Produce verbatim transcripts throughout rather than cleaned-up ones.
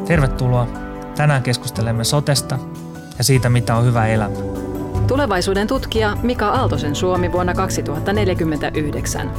Tervetuloa. Tänään keskustelemme sotesta ja siitä, mitä on hyvä elämä. Tulevaisuuden tutkija Mika Aaltosen Suomi vuonna kaksituhattaneljäkymmentäyhdeksän.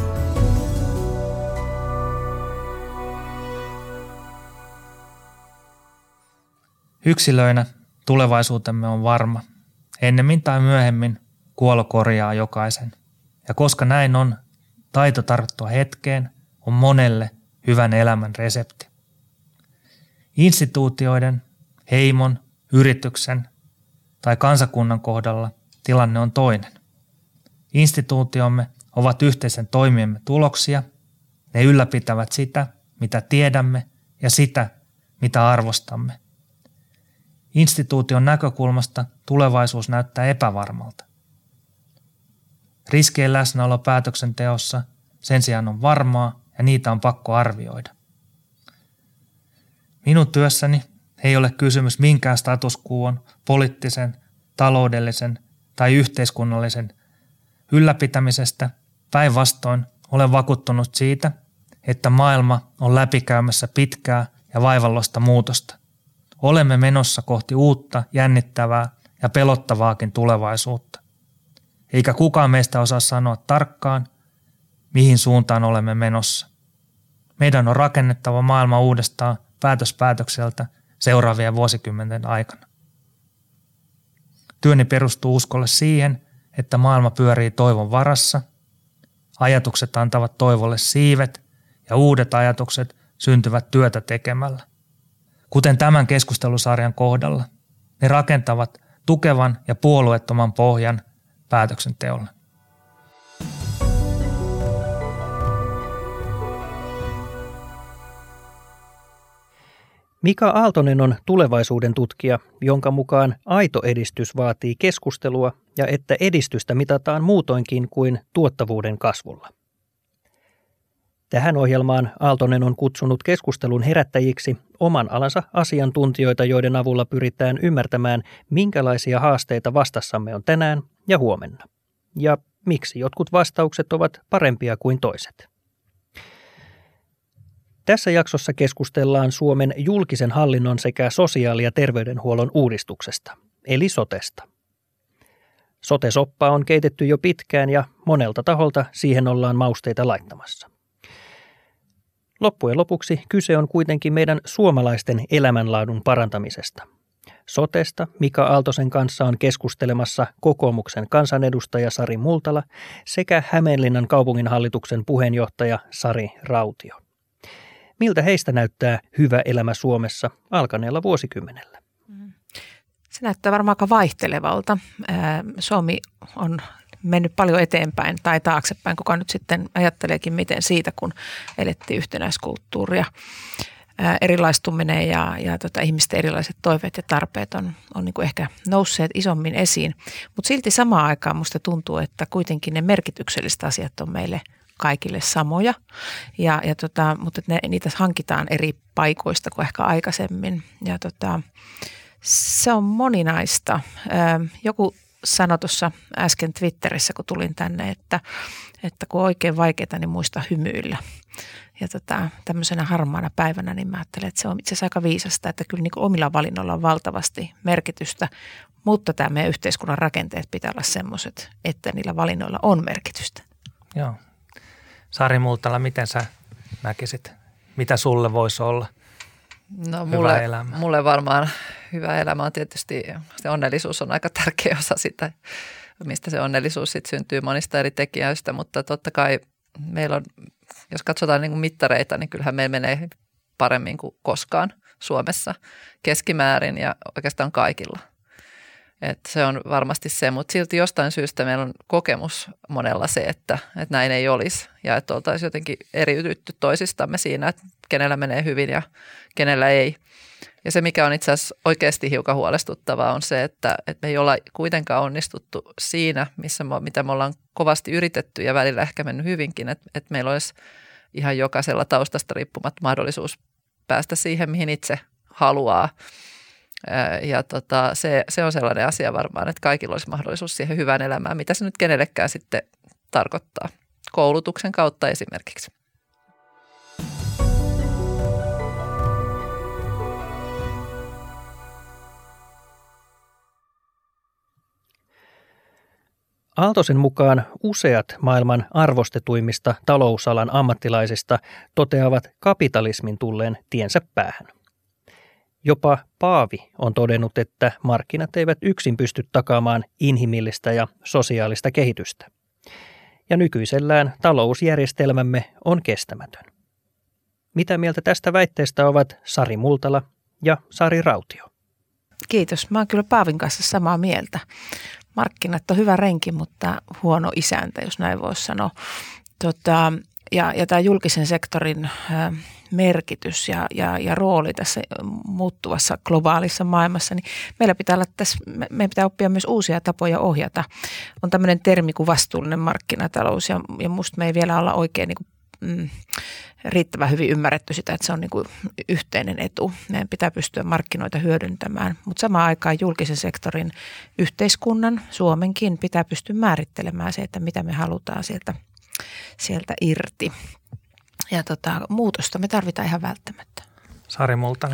Yksilöinä tulevaisuutemme on varma. Ennemmin tai myöhemmin kuolo korjaa jokaisen. Ja koska näin on, taito tarttua hetkeen on monelle hyvän elämän resepti. Instituutioiden, heimon, yrityksen tai kansakunnan kohdalla tilanne on toinen. Instituutiomme ovat yhteisen toimiemme tuloksia. Ne ylläpitävät sitä, mitä tiedämme ja sitä, mitä arvostamme. Instituution näkökulmasta tulevaisuus näyttää epävarmalta. Riskien läsnäolo päätöksenteossa sen sijaan on varmaa ja niitä on pakko arvioida. Minun työssäni ei ole kysymys minkään status quoon, poliittisen, taloudellisen tai yhteiskunnallisen ylläpitämisestä. Päinvastoin olen vakuuttunut siitä, että maailma on läpikäymässä pitkää ja vaivalloista muutosta. Olemme menossa kohti uutta, jännittävää ja pelottavaakin tulevaisuutta. Eikä kukaan meistä osaa sanoa tarkkaan, mihin suuntaan olemme menossa. Meidän on rakennettava maailma uudestaan päätös päätökseltä seuraavien vuosikymmenten aikana. Työni perustuu uskolle siihen, että maailma pyörii toivon varassa, ajatukset antavat toivolle siivet ja uudet ajatukset syntyvät työtä tekemällä. Kuten tämän keskustelusarjan kohdalla, ne rakentavat tukevan ja puolueettoman pohjan päätöksenteolle. Mika Aaltonen on tulevaisuuden tutkija, jonka mukaan aito edistys vaatii keskustelua ja että edistystä mitataan muutoinkin kuin tuottavuuden kasvulla. Tähän ohjelmaan Aaltonen on kutsunut keskustelun herättäjiksi oman alansa asiantuntijoita, joiden avulla pyritään ymmärtämään, minkälaisia haasteita vastassamme on tänään ja huomenna. Ja miksi jotkut vastaukset ovat parempia kuin toiset. Tässä jaksossa keskustellaan Suomen julkisen hallinnon sekä sosiaali- ja terveydenhuollon uudistuksesta, eli sotesta. Sote-soppaa on keitetty jo pitkään ja monelta taholta siihen ollaan mausteita laittamassa. Loppujen lopuksi kyse on kuitenkin meidän suomalaisten elämänlaadun parantamisesta. Sotesta Mika Aaltosen kanssa on keskustelemassa kokoomuksen kansanedustaja Sari Multala sekä Hämeenlinnan kaupunginhallituksen puheenjohtaja Sari Rautio. Miltä heistä näyttää hyvä elämä Suomessa alkaneella vuosikymmenellä? Se näyttää varmaan aika vaihtelevalta. Suomi on mennyt paljon eteenpäin tai taaksepäin, kuka nyt sitten ajatteleekin miten siitä, kun elettiin yhtenäiskulttuuria. Erilaistuminen ja, ja tota, ihmisten erilaiset toiveet ja tarpeet on, on niin kuin ehkä nousseet isommin esiin. Mutta silti samaan aikaan musta tuntuu, että kuitenkin ne merkitykselliset asiat on meille kaikille samoja, ja, ja tota, mutta ne, niitä hankitaan eri paikoista kuin ehkä aikaisemmin. Ja tota, se on moninaista. Joku sanoi tuossa äsken Twitterissä, kun tulin tänne, että, että kun on oikein vaikeaa, niin muista hymyillä. Ja tota, tämmöisenä harmaana päivänä niin mä ajattelen, että se on itse asiassa aika viisasta, että kyllä niin kuin omilla valinnoilla on valtavasti merkitystä, mutta tämä meidän yhteiskunnan rakenteet pitää olla semmoiset, että niillä valinnoilla on merkitystä. Joo. Sari Multala, miten sä näkisit? Mitä sulle voisi olla no, hyvä mulle, elämä? Mulle varmaan hyvä elämä on tietysti, se onnellisuus on aika tärkeä osa sitä, mistä se onnellisuus sitten syntyy monista eri tekijöistä, mutta totta kai meillä on, jos katsotaan niin kuin mittareita, niin kyllähän meillä menee paremmin kuin koskaan Suomessa keskimäärin ja oikeastaan kaikilla. Et se on varmasti se, mutta silti jostain syystä meillä on kokemus monella se, että, että näin ei olisi ja että oltaisiin jotenkin eriytytty toisistamme siinä, että kenellä menee hyvin ja kenellä ei. Ja se, mikä on itse asiassa oikeasti hiukan huolestuttavaa, on se, että, että me ei olla kuitenkaan onnistuttu siinä, missä me, mitä me ollaan kovasti yritetty ja välillä ehkä mennyt hyvinkin, että, että meillä olisi ihan jokaisella taustasta riippumatta mahdollisuus päästä siihen, mihin itse haluaa. Ja tota, se, se on sellainen asia varmaan, että kaikilla olisi mahdollisuus siihen hyvään elämään, mitä se nyt kenellekään sitten tarkoittaa. Koulutuksen kautta esimerkiksi. Aaltosen mukaan useat maailman arvostetuimmista talousalan ammattilaisista toteavat kapitalismin tulleen tiensä päähän. Jopa Paavi on todennut, että markkinat eivät yksin pysty takaamaan inhimillistä ja sosiaalista kehitystä. Ja nykyisellään talousjärjestelmämme on kestämätön. Mitä mieltä tästä väitteestä ovat Sari Multala ja Sari Rautio? Kiitos. Mä oon kyllä Paavin kanssa samaa mieltä. Markkinat on hyvä renki, mutta huono isäntä, jos näin voisi sanoa. Tota, ja, ja tämä julkisen sektorin ä, merkitys ja, ja, ja rooli tässä muuttuvassa globaalissa maailmassa, niin meillä pitää olla tässä, me, meidän pitää oppia myös uusia tapoja ohjata. On tämmöinen termi kuin vastuullinen markkinatalous ja, ja musta me ei vielä olla oikein niin kuin, mm, riittävän hyvin ymmärretty sitä, että se on niin kuin yhteinen etu. Meidän pitää pystyä markkinoita hyödyntämään, mutta samaan aikaan julkisen sektorin yhteiskunnan, Suomenkin, pitää pystyä määrittelemään se, että mitä me halutaan sieltä, sieltä irti. Ja tota, muutosta me tarvitaan ihan välttämättä. Sari Multala.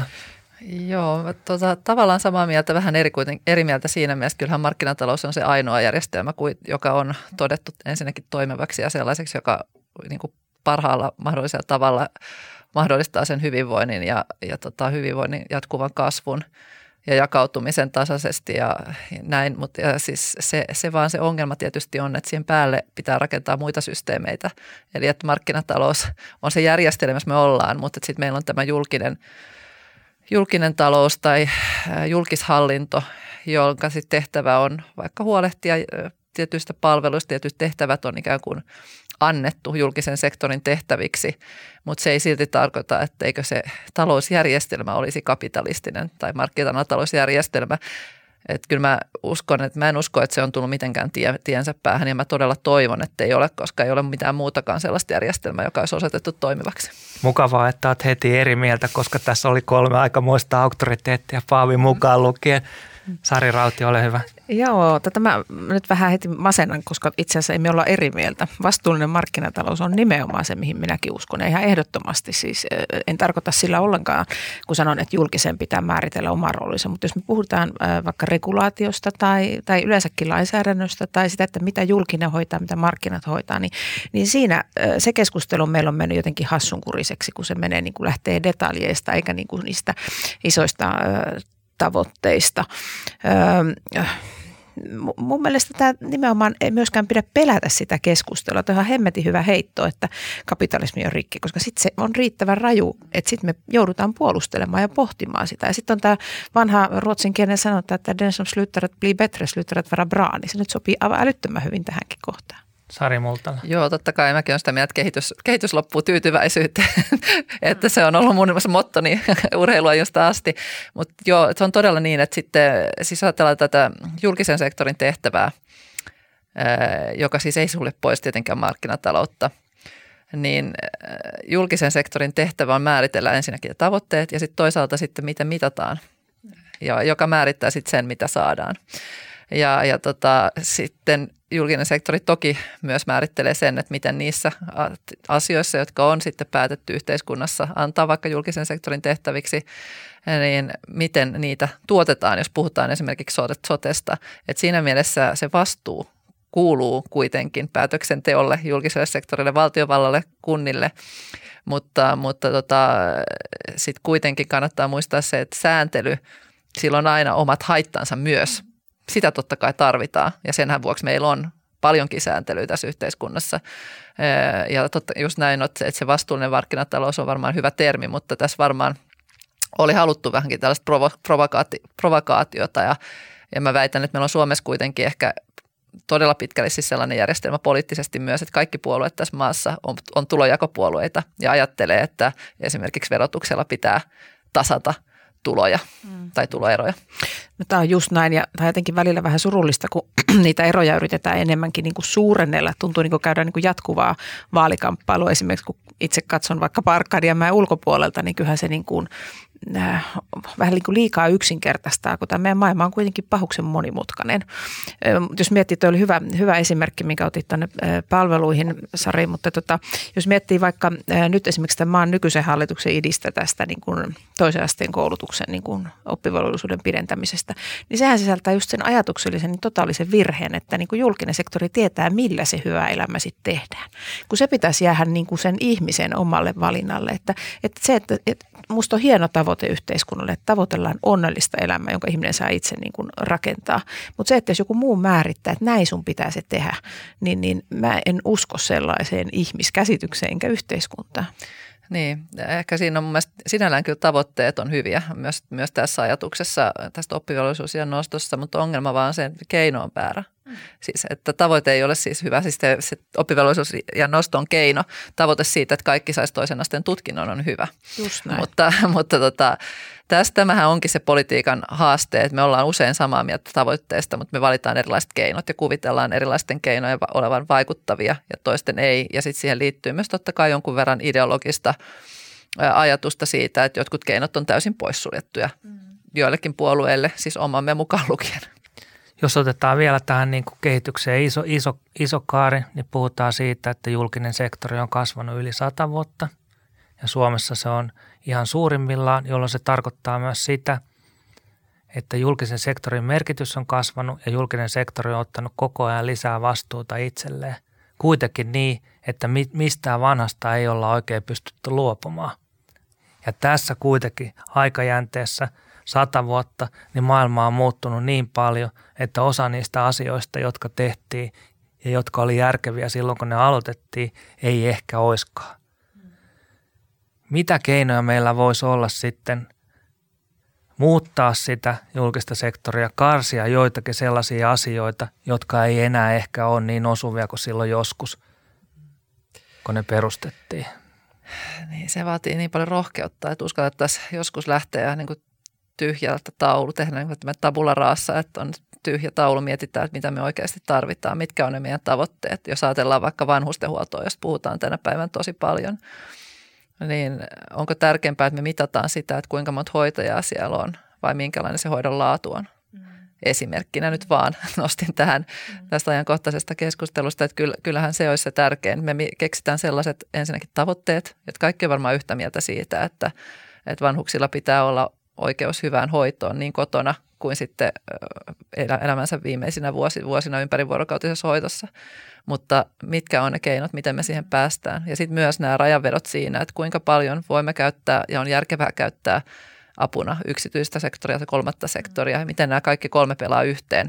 Joo, tota, tavallaan samaa mieltä, vähän eri, eri mieltä siinä mielessä. Kyllähän markkinatalous on se ainoa järjestelmä, joka on todettu ensinnäkin toimivaksi ja sellaiseksi, joka niin kuin parhaalla mahdollisella tavalla mahdollistaa sen hyvinvoinnin ja, ja tota, hyvinvoinnin jatkuvan kasvun ja jakautumisen tasaisesti ja näin. Mutta ja siis se, se vaan se ongelma tietysti on, että siihen päälle pitää rakentaa muita systeemeitä. Eli että markkinatalous on se järjestelmä, missä me ollaan, mutta sitten meillä on tämä julkinen, julkinen talous tai julkishallinto, jonka sitten tehtävä on vaikka huolehtia tietyistä palveluista, tietyt tehtävät on ikään kuin annettu julkisen sektorin tehtäviksi, mutta se ei silti tarkoita, etteikö se talousjärjestelmä olisi kapitalistinen tai markkinatalousjärjestelmä. Että kyllä mä uskon, että mä en usko, että se on tullut mitenkään tie, tiensä päähän ja mä todella toivon, että ei ole, koska ei ole mitään muutakaan sellaista järjestelmää, joka olisi osoitettu toimivaksi. Mukavaa, että olet heti eri mieltä, koska tässä oli kolme aikamoista auktoriteettia Paavin mukaan lukien. Sari Rautio, ole hyvä. Joo, tätä mä nyt vähän heti masennan, koska itse asiassa emme olla eri mieltä. Vastuullinen markkinatalous on nimenomaan se, mihin minäkin uskon. Ja ihan ehdottomasti siis en tarkoita sillä ollenkaan, kun sanon, että julkisen pitää määritellä oma roolinsa. Mutta jos me puhutaan vaikka regulaatiosta tai, tai yleensäkin lainsäädännöstä tai sitä, että mitä julkinen hoitaa, mitä markkinat hoitaa, niin, niin siinä se keskustelu meillä on mennyt jotenkin hassunkuriseksi, kun se menee niin kuin lähtee detaljeista eikä niin kuin niistä isoista tavoitteista. Öö, mun mielestä tämä nimenomaan ei myöskään pidä pelätä sitä keskustelua. Tämä on ihan hemmetin hyvä heitto, että kapitalismi on rikki, koska sitten se on riittävän raju, että sitten me joudutaan puolustelemaan ja pohtimaan sitä. Ja sitten on tämä vanha ruotsinkielinen sanonta, että den som slutar att bli bättre slutar att vara bra, niin se nyt sopii aivan älyttömän hyvin tähänkin kohtaan. Sari Multala. Joo, totta kai. Mäkin olen sitä mieltä, että kehitys, kehitys loppuu tyytyväisyyteen, että se on ollut mun mottoni urheilua josta asti. Mutta joo, se on todella niin, että sitten siis ajatellaan tätä julkisen sektorin tehtävää, joka siis ei sulle pois tietenkään markkinataloutta, niin julkisen sektorin tehtävä on määritellä ensinnäkin tavoitteet ja sitten toisaalta sitten miten mitataan, ja joka määrittää sitten sen, mitä saadaan. Ja, ja tota, sitten julkinen sektori toki myös määrittelee sen, että miten niissä asioissa, jotka on sitten päätetty yhteiskunnassa antaa vaikka julkisen sektorin tehtäviksi, niin miten niitä tuotetaan, jos puhutaan esimerkiksi sotesta. Että siinä mielessä se vastuu kuuluu kuitenkin päätöksenteolle, julkiselle sektorille, valtiovallalle, kunnille, mutta, mutta tota, sitten kuitenkin kannattaa muistaa se, että sääntely, sillä on aina omat haittansa myös. Sitä totta kai tarvitaan ja senhän vuoksi meillä on paljonkin sääntelyä tässä yhteiskunnassa. Ja totta, just näin, että se vastuullinen markkinatalous on varmaan hyvä termi, mutta tässä varmaan oli haluttu vähänkin tällaista provo- provokaati- provokaatiota ja, ja mä väitän, että meillä on Suomessa kuitenkin ehkä todella pitkälle siis sellainen järjestelmä poliittisesti myös, että kaikki puolueet tässä maassa on, on tulojakopuolueita ja ajattelee, että esimerkiksi verotuksella pitää tasata tuloja mm. tai tuloeroja. No, tämä on just näin ja tämä on jotenkin välillä vähän surullista, kun niitä eroja yritetään enemmänkin niin kuin suurennella. Tuntuu niin kuin käydään niin kuin jatkuvaa vaalikamppailua. Esimerkiksi kun itse katson vaikka Arkadianmäen ulkopuolelta, niin kyllähän se niin kuin äh, vähän niin kuin liikaa yksinkertaistaa, kun tämä meidän maailma on kuitenkin pahuksen monimutkainen. Äh, jos miettii, toi oli hyvä, hyvä esimerkki, minkä otit tuonne äh, palveluihin, Sari, mutta tota, jos miettii vaikka äh, nyt esimerkiksi tämän maan nykyisen hallituksen idistä tästä niin kuin toisen asteen koulutuksen niin kuin oppivelvollisuuden pidentämisestä, niin sehän sisältää just sen ajatuksellisen niin totaalisen virheen, että niin kuin julkinen sektori tietää, millä se hyvä elämä sitten tehdään. Kun se pitäisi jäädä niin kuin sen ihmisen omalle valinnalle, että, että se, että, että musta on hieno tavoite yhteiskunnalle, että tavoitellaan onnellista elämää, jonka ihminen saa itse niin kuin rakentaa. Mutta se, että jos joku muu määrittää, että näin sun pitää se tehdä, niin, niin mä en usko sellaiseen ihmiskäsitykseen enkä yhteiskuntaan. Niin, ehkä siinä on mun mielestä sinällään kyllä tavoitteet on hyviä myös, myös tässä ajatuksessa tästä oppivelvollisuusiän nostossa, mutta ongelma vaan se, että keino on väärä. Mm. Siis, että tavoite ei ole siis hyvä, siis se, se oppivelvollisuusiän nosto on keino. Tavoite siitä, että kaikki saisi toisen asteen tutkinnon on hyvä. Just näin. Mutta, mutta tota, tästä tämähän onkin se politiikan haaste, että me ollaan usein samaa mieltä tavoitteesta, mutta me valitaan erilaiset keinot ja kuvitellaan erilaisten keinojen olevan vaikuttavia ja toisten ei. Ja sitten siihen liittyy myös totta kai jonkun verran ideologista ajatusta siitä, että jotkut keinot on täysin poissuljettuja mm. joillekin puolueille, siis omamme mukaan lukien. Jos otetaan vielä tähän niin kuin kehitykseen iso, iso, iso kaari, niin puhutaan siitä, että julkinen sektori on kasvanut yli sata vuotta ja Suomessa se on ihan suurimmillaan, jolloin se tarkoittaa myös sitä, että julkisen sektorin merkitys on kasvanut ja julkinen sektori on ottanut koko ajan lisää vastuuta itselleen. Kuitenkin niin, että mistään vanhasta ei olla oikein pystytty luopumaan. Ja tässä kuitenkin aikajänteessä sata vuotta, niin maailma on muuttunut niin paljon, että osa niistä asioista, jotka tehtiin ja jotka oli järkeviä silloin, kun ne aloitettiin, ei ehkä oiskaan. Mitä keinoja meillä voisi olla sitten muuttaa sitä julkista sektoria, karsia joitakin sellaisia asioita, jotka ei enää ehkä ole niin osuvia kuin silloin joskus, kun ne perustettiin? Niin, se vaatii niin paljon rohkeutta, että uskallettaisiin joskus lähteä niin kuin tyhjältä taulu, tehdä niin kuin tabula rasa, että on tyhjä taulu, mietitään, että mitä me oikeasti tarvitaan, mitkä on ne meidän tavoitteet. Jos ajatellaan vaikka vanhustenhuoltoa, josta puhutaan tänä päivänä tosi paljon, niin onko tärkeämpää, että me mitataan sitä, että kuinka monta hoitajaa siellä on vai minkälainen se hoidon laatu on. Mm. Esimerkkinä nyt vaan nostin tähän mm. tästä ajankohtaisesta keskustelusta, että kyllähän se olisi se tärkein. Me keksitään sellaiset ensinnäkin tavoitteet, että kaikki on varmaan yhtä mieltä siitä, että, että vanhuksilla pitää olla oikeus hyvään hoitoon niin kotona kuin sitten elämänsä viimeisinä vuosina ympärivuorokautisessa hoidossa. Mutta mitkä on ne keinot, miten me siihen päästään? Ja sitten myös nämä rajanvedot siinä, että kuinka paljon voimme käyttää ja on järkevää käyttää apuna yksityistä sektoria ja kolmatta sektoria. Ja miten nämä kaikki kolme pelaa yhteen.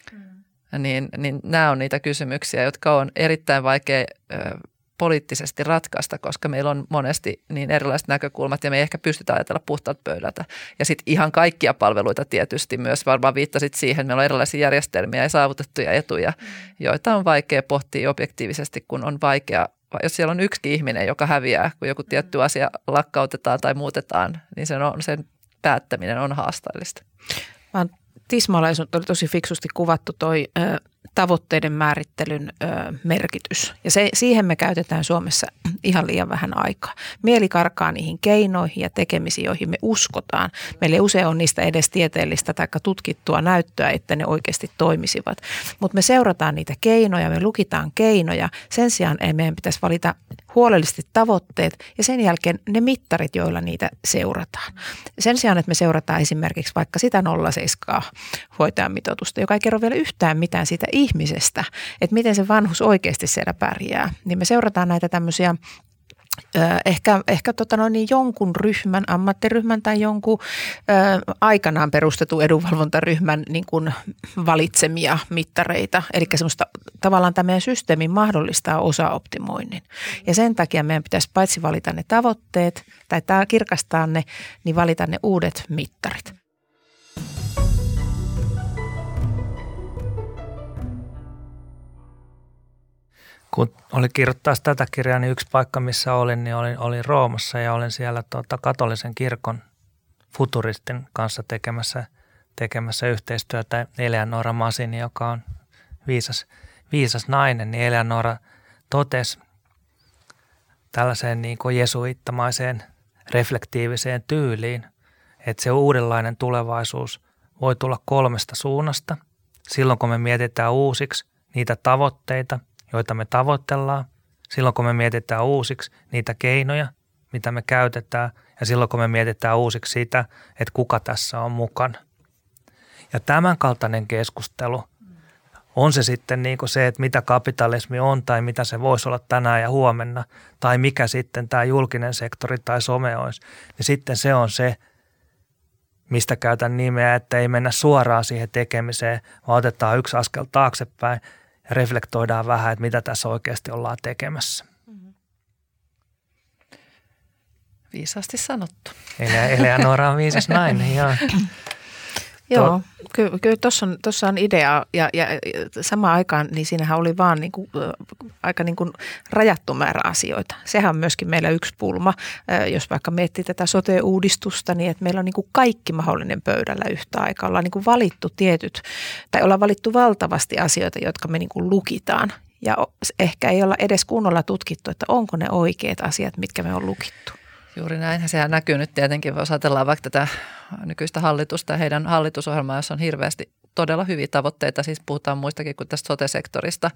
Mm. Niin, niin nämä on niitä kysymyksiä, jotka on erittäin vaikea ö, poliittisesti ratkaista, koska meillä on monesti niin erilaiset näkökulmat ja me ei ehkä pystytä ajatella puhtaalta pöydältä. Ja sitten ihan kaikkia palveluita tietysti myös, varmaan viittasit siihen, meillä on erilaisia järjestelmiä ja saavutettuja etuja, mm. joita on vaikea pohtia objektiivisesti, kun on vaikea, jos siellä on yksi ihminen, joka häviää, kun joku tietty asia lakkautetaan tai muutetaan, niin sen, on, sen päättäminen on haasteellista. Vaan tismallisuus oli tosi fiksusti kuvattu toi ö, tavoitteiden määrittelyn ö, merkitys. Ja se, siihen me käytetään Suomessa ihan liian vähän aikaa. Mieli karkaa niihin keinoihin ja tekemisiin, joihin me uskotaan. Meillä ei usein ole niistä edes tieteellistä tai tutkittua näyttöä, että ne oikeasti toimisivat. Mutta me seurataan niitä keinoja, me lukitaan keinoja. Sen sijaan ei meidän pitäisi valita huolellisesti tavoitteet ja sen jälkeen ne mittarit, joilla niitä seurataan. Sen sijaan, että me seurataan esimerkiksi vaikka sitä nolla pilkku seitsemän hoitajamitoitusta, joka ei kerro vielä yhtään mitään siitä ihmisestä, että miten se vanhus oikeasti siellä pärjää, niin me seurataan näitä tämmöisiä Ehkä, ehkä tota noin, niin jonkun ryhmän, ammattiryhmän tai jonkun ö, aikanaan perustetun edunvalvontaryhmän niin kuin valitsemia mittareita. Eli semmoista tavallaan tämä meidän systeemi mahdollistaa osaoptimoinnin. Ja sen takia meidän pitäisi paitsi valita ne tavoitteet tai tämä kirkastaa ne, niin valita ne uudet mittarit. Kun oli kirjoittaa tätä kirjaa, niin yksi paikka, missä olin, niin olin, olin Roomassa ja olin siellä tuota, katolisen kirkon futuristin kanssa tekemässä, tekemässä yhteistyötä. Eleanora Masini, joka on viisas, viisas nainen, niin Eleanora totesi tällaiseen niin kuin jesuittamaiseen reflektiiviseen tyyliin, että se uudenlainen tulevaisuus voi tulla kolmesta suunnasta. Silloin kun me mietitään uusiksi niitä tavoitteita, joita me tavoitellaan, silloin kun me mietitään uusiksi niitä keinoja, mitä me käytetään ja silloin kun me mietitään uusiksi sitä, että kuka tässä on mukana. Ja tämän kaltainen keskustelu, on se sitten niin kuin se, että mitä kapitalismi on tai mitä se voisi olla tänään ja huomenna tai mikä sitten tämä julkinen sektori tai some olisi, niin sitten se on se, mistä käytän nimeä, että ei mennä suoraan siihen tekemiseen, vaan otetaan yksi askel taaksepäin ja reflektoidaan vähän, että mitä tässä oikeasti ollaan tekemässä. Viisaasti sanottu. Eleonora on viisas nainen, joo. Joo, kyllä, kyllä tuossa on, tossa on idea ja, ja samaan aikaan niin siinähän oli vaan niin kuin, aika niin kuin rajattu määrä asioita. Sehän on myöskin meillä yksi pulma, jos vaikka miettii tätä sote-uudistusta, niin että meillä on niin kuin kaikki mahdollinen pöydällä yhtä aikaa. Ollaan niin kuin valittu tietyt, tai ollaan valittu valtavasti asioita, jotka me niin kuin lukitaan. Ja ehkä ei olla edes kunnolla tutkittu, että onko ne oikeat asiat, mitkä me on lukittu. Juuri näin. Sehän näkyy nyt tietenkin, jos ajatellaan vaikka tätä nykyistä hallitusta ja heidän hallitusohjelmaa, jossa on hirveästi todella hyviä tavoitteita. Siis puhutaan muistakin kuin tästä sote-sektorista.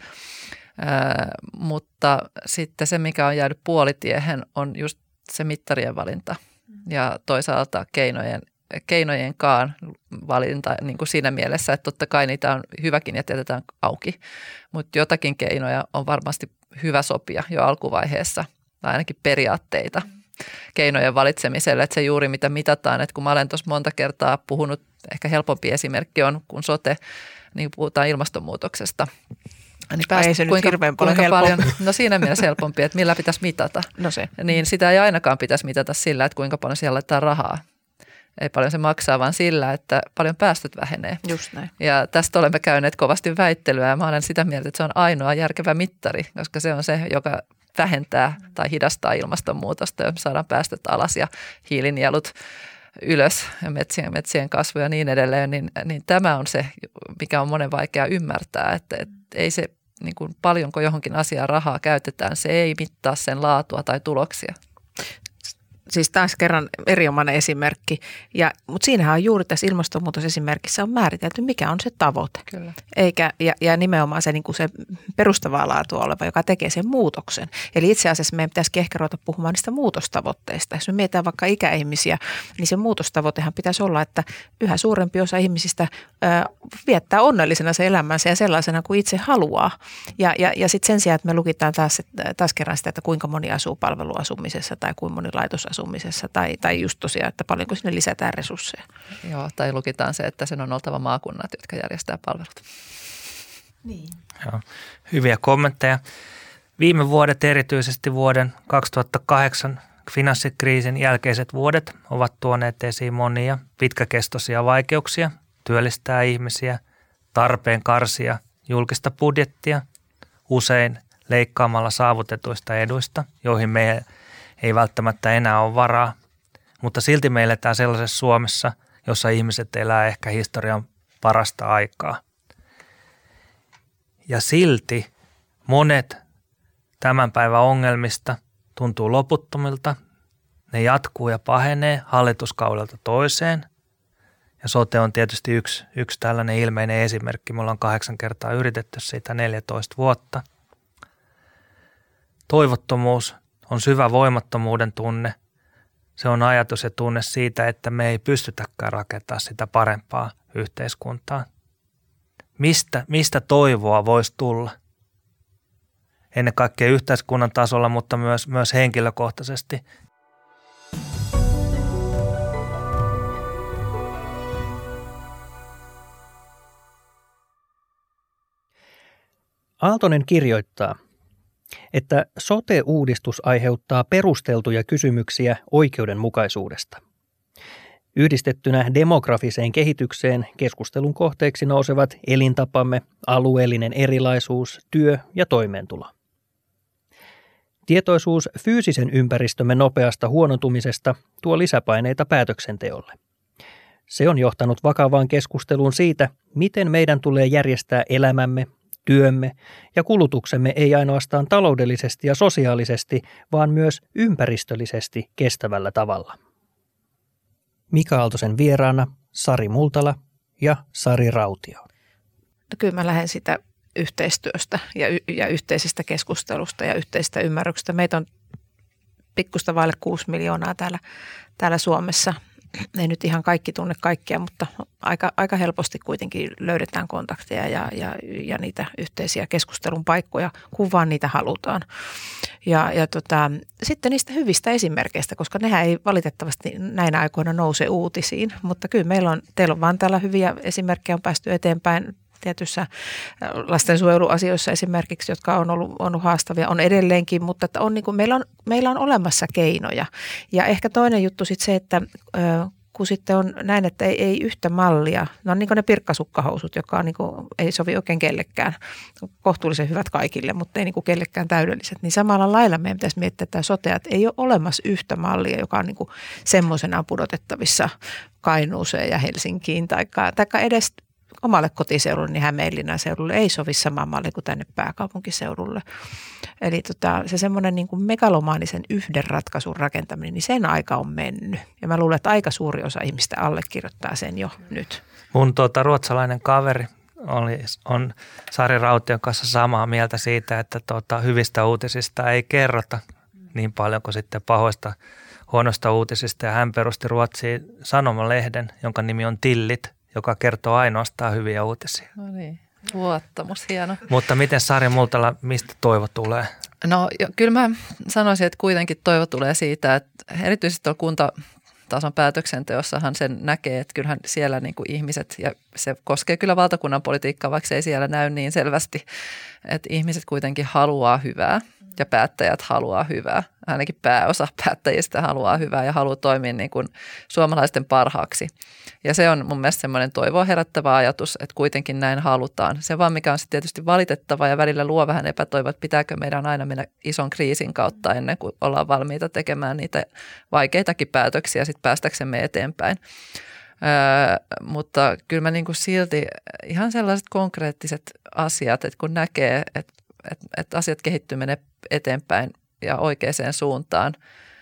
Ää, mutta sitten se, mikä on jäänyt puolitiehen, on just se mittarien valinta ja toisaalta keinojen, keinojenkaan valinta niin kuin siinä mielessä, että totta kai niitä on hyväkin ja jätetään auki. Mutta jotakin keinoja on varmasti hyvä sopia jo alkuvaiheessa tai ainakin periaatteita keinojen valitsemiselle, että se juuri mitä mitataan, että kun mä olen tuossa monta kertaa puhunut, ehkä helpompi esimerkki on kun sote, niin puhutaan ilmastonmuutoksesta. Niin päästä, ei se kuinka, nyt hirveän paljon, paljon no siinä mielessä helpompi, että millä pitäisi mitata. No se. Niin sitä ei ainakaan pitäisi mitata sillä, että kuinka paljon siellä laittaa rahaa. Ei paljon se maksaa, vaan sillä, että paljon päästöt vähenee. Just näin. Ja tästä olemme käyneet kovasti väittelyä ja mä olen sitä mieltä, että se on ainoa järkevä mittari, koska se on se, joka vähentää tai hidastaa ilmastonmuutosta, jos saadaan päästöt alas ja hiilinielut ylös ja metsien, metsien kasvu ja niin edelleen, niin, niin tämä on se, mikä on monen vaikea ymmärtää, että, että ei se niin kuin paljonko johonkin asiaan rahaa käytetään, se ei mittaa sen laatua tai tuloksia. Siis taas kerran erinomainen esimerkki, ja, mutta siinähän on juuri tässä ilmastonmuutosesimerkissä on määritelty, mikä on se tavoite. Kyllä. Eikä, ja, ja nimenomaan se, niin kuin se perustavaa laatua oleva, joka tekee sen muutoksen. Eli itse asiassa meidän pitäisi ehkä ruveta puhumaan niistä muutostavoitteista. Jos me mietitään vaikka ikäihmisiä, niin se muutostavoitehan pitäisi olla, että yhä suurempi osa ihmisistä ö, viettää onnellisena se elämänsä ja sellaisena kuin itse haluaa. Ja, ja, ja sitten sen sijaan, että me lukitaan taas, taas kerran sitä, että kuinka moni asuu palveluasumisessa tai kuinka moni laitos asumisessa tai, tai just tosiaan, että paljonko sinne lisätään resursseja. Joo, tai lukitaan se, että sen on oltava maakunnat, jotka järjestää palvelut. Niin. Joo, hyviä kommentteja. Viime vuodet, erityisesti vuoden kaksituhattakahdeksan finanssikriisin jälkeiset vuodet, ovat tuoneet esiin monia pitkäkestoisia vaikeuksia työllistää ihmisiä, tarpeen karsia julkista budjettia, usein leikkaamalla saavutetuista eduista, joihin me ei välttämättä enää ole varaa, mutta silti me eletään sellaisessa Suomessa, jossa ihmiset elää ehkä historian parasta aikaa. Ja silti monet tämän päivän ongelmista tuntuu loputtomilta, ne jatkuu ja pahenee hallituskaudelta toiseen. Ja sote on tietysti yksi, yksi tällainen ilmeinen esimerkki. Me ollaan kahdeksan kertaa yritetty siitä neljätoista vuotta. Toivottomuus on syvä voimattomuuden tunne. Se on ajatus ja tunne siitä, että me ei pystytäkään rakentamaan sitä parempaa yhteiskuntaa. Mistä, mistä toivoa voisi tulla? Ennen kaikkea yhteiskunnan tasolla, mutta myös, myös henkilökohtaisesti. Aaltonen kirjoittaa, että sote-uudistus aiheuttaa perusteltuja kysymyksiä oikeudenmukaisuudesta. Yhdistettynä demografiseen kehitykseen keskustelun kohteeksi nousevat elintapamme, alueellinen erilaisuus, työ ja toimeentulo. Tietoisuus fyysisen ympäristömme nopeasta huonontumisesta tuo lisäpaineita päätöksenteolle. Se on johtanut vakavaan keskusteluun siitä, miten meidän tulee järjestää elämämme, työmme ja kulutuksemme ei ainoastaan taloudellisesti ja sosiaalisesti, vaan myös ympäristöllisesti kestävällä tavalla. Mika Aaltosen vieraana Sari Multala ja Sari Rautio. No kyllä mä lähden sitä yhteistyöstä ja, y- ja yhteisestä keskustelusta ja yhteisestä ymmärryksestä. Meitä on pikkusta vaille kuusi miljoonaa täällä, täällä Suomessa. Ei nyt ihan kaikki tunne kaikkia, mutta aika, aika helposti kuitenkin löydetään kontakteja ja, ja, ja niitä yhteisiä keskustelun paikkoja, kun vaan niitä halutaan. Ja, ja tota, sitten niistä hyvistä esimerkkeistä, koska nehän ei valitettavasti näinä aikoina nouse uutisiin, mutta kyllä meillä on, teillä on vaan täällä hyviä esimerkkejä, on päästy eteenpäin tietyissä lastensuojeluasioissa esimerkiksi, jotka on ollut, on ollut haastavia, on edelleenkin, mutta että on, niin kuin, meillä, on, meillä on olemassa keinoja. Ja ehkä toinen juttu sitten se, että ö, kun sitten on näin, että ei, ei yhtä mallia, ne on niin kuin ne pirkkasukkahousut, joka on niin kuin, ei sovi oikein kellekään, kohtuullisen hyvät kaikille, mutta ei niin kuin kellekään täydelliset, niin samalla lailla meidän pitäisi miettiä, että sotea, että ei ole olemassa yhtä mallia, joka on niin kuin semmoisenaan pudotettavissa Kainuuseen ja Helsinkiin, taikka, taikka edes omalle kotiseudulle, niin Hämeenlinnan seudulle ei sovi sama malli kuin tänne pääkaupunkiseudulle. Eli tota, se semmoinen niin kuin megalomaanisen yhden ratkaisun rakentaminen, niin sen aika on mennyt. Ja mä luulen, että aika suuri osa ihmistä allekirjoittaa sen jo nyt. Mun tuota, ruotsalainen kaveri oli, on Sari Raution kanssa samaa mieltä siitä, että tuota, hyvistä uutisista ei kerrota niin paljon kuin sitten pahoista huonoista uutisista. Ja hän perusti Ruotsiin sanomalehden, jonka nimi on Tillit, joka kertoo ainoastaan hyviä uutisia. No niin, luottamus, hieno. Mutta miten Sari Multala, mistä toivo tulee? No jo, kyllä mä sanoisin, että kuitenkin toivo tulee siitä, että erityisesti tuolla kuntatason päätöksenteossahan sen näkee, että kyllähän siellä niin kuin ihmiset, ja se koskee kyllä valtakunnan politiikkaa, vaikka se ei siellä näy niin selvästi, että ihmiset kuitenkin haluaa hyvää ja päättäjät haluaa hyvää. Ainakin pääosa päättäjistä haluaa hyvää ja haluaa toimia niin kuin suomalaisten parhaaksi. Ja se on mun mielestä semmoinen toivoa herättävä ajatus, että kuitenkin näin halutaan. Se vaan, mikä on sitten tietysti valitettava ja välillä luo vähän epätoivoa, että pitääkö meidän aina mennä ison kriisin kautta ennen kuin ollaan valmiita tekemään niitä vaikeitakin päätöksiä sitten päästäksemme eteenpäin. Öö, mutta kyllä mä niin kuin silti ihan sellaiset konkreettiset asiat, että kun näkee, että, että, että asiat kehittyy menee eteenpäin ja oikeaan suuntaan.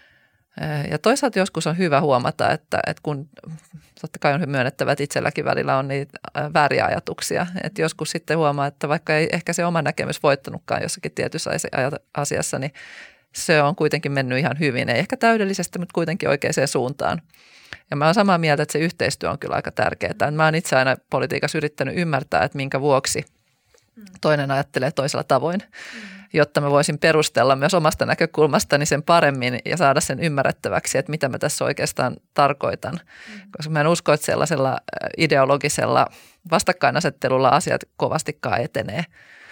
Ja toisaalta joskus on hyvä huomata, että, että kun totta kai on myönnettävä, että itselläkin välillä on niitä vääriä ajatuksia. Että joskus sitten huomaa, että vaikka ei ehkä se oma näkemys voittanutkaan jossakin tietyssä asiassa, niin se on kuitenkin mennyt ihan hyvin. Ei ehkä täydellisesti, mutta kuitenkin oikeaan suuntaan. Ja mä oon samaa mieltä, että se yhteistyö on kyllä aika tärkeää. Mä oon itse aina politiikassa yrittänyt ymmärtää, että minkä vuoksi toinen ajattelee toisella tavoin, jotta mä voisin perustella myös omasta näkökulmastani sen paremmin ja saada sen ymmärrettäväksi, että mitä mä tässä oikeastaan tarkoitan. Koska mä en usko, että sellaisella ideologisella vastakkainasettelulla asiat kovastikaan etenee.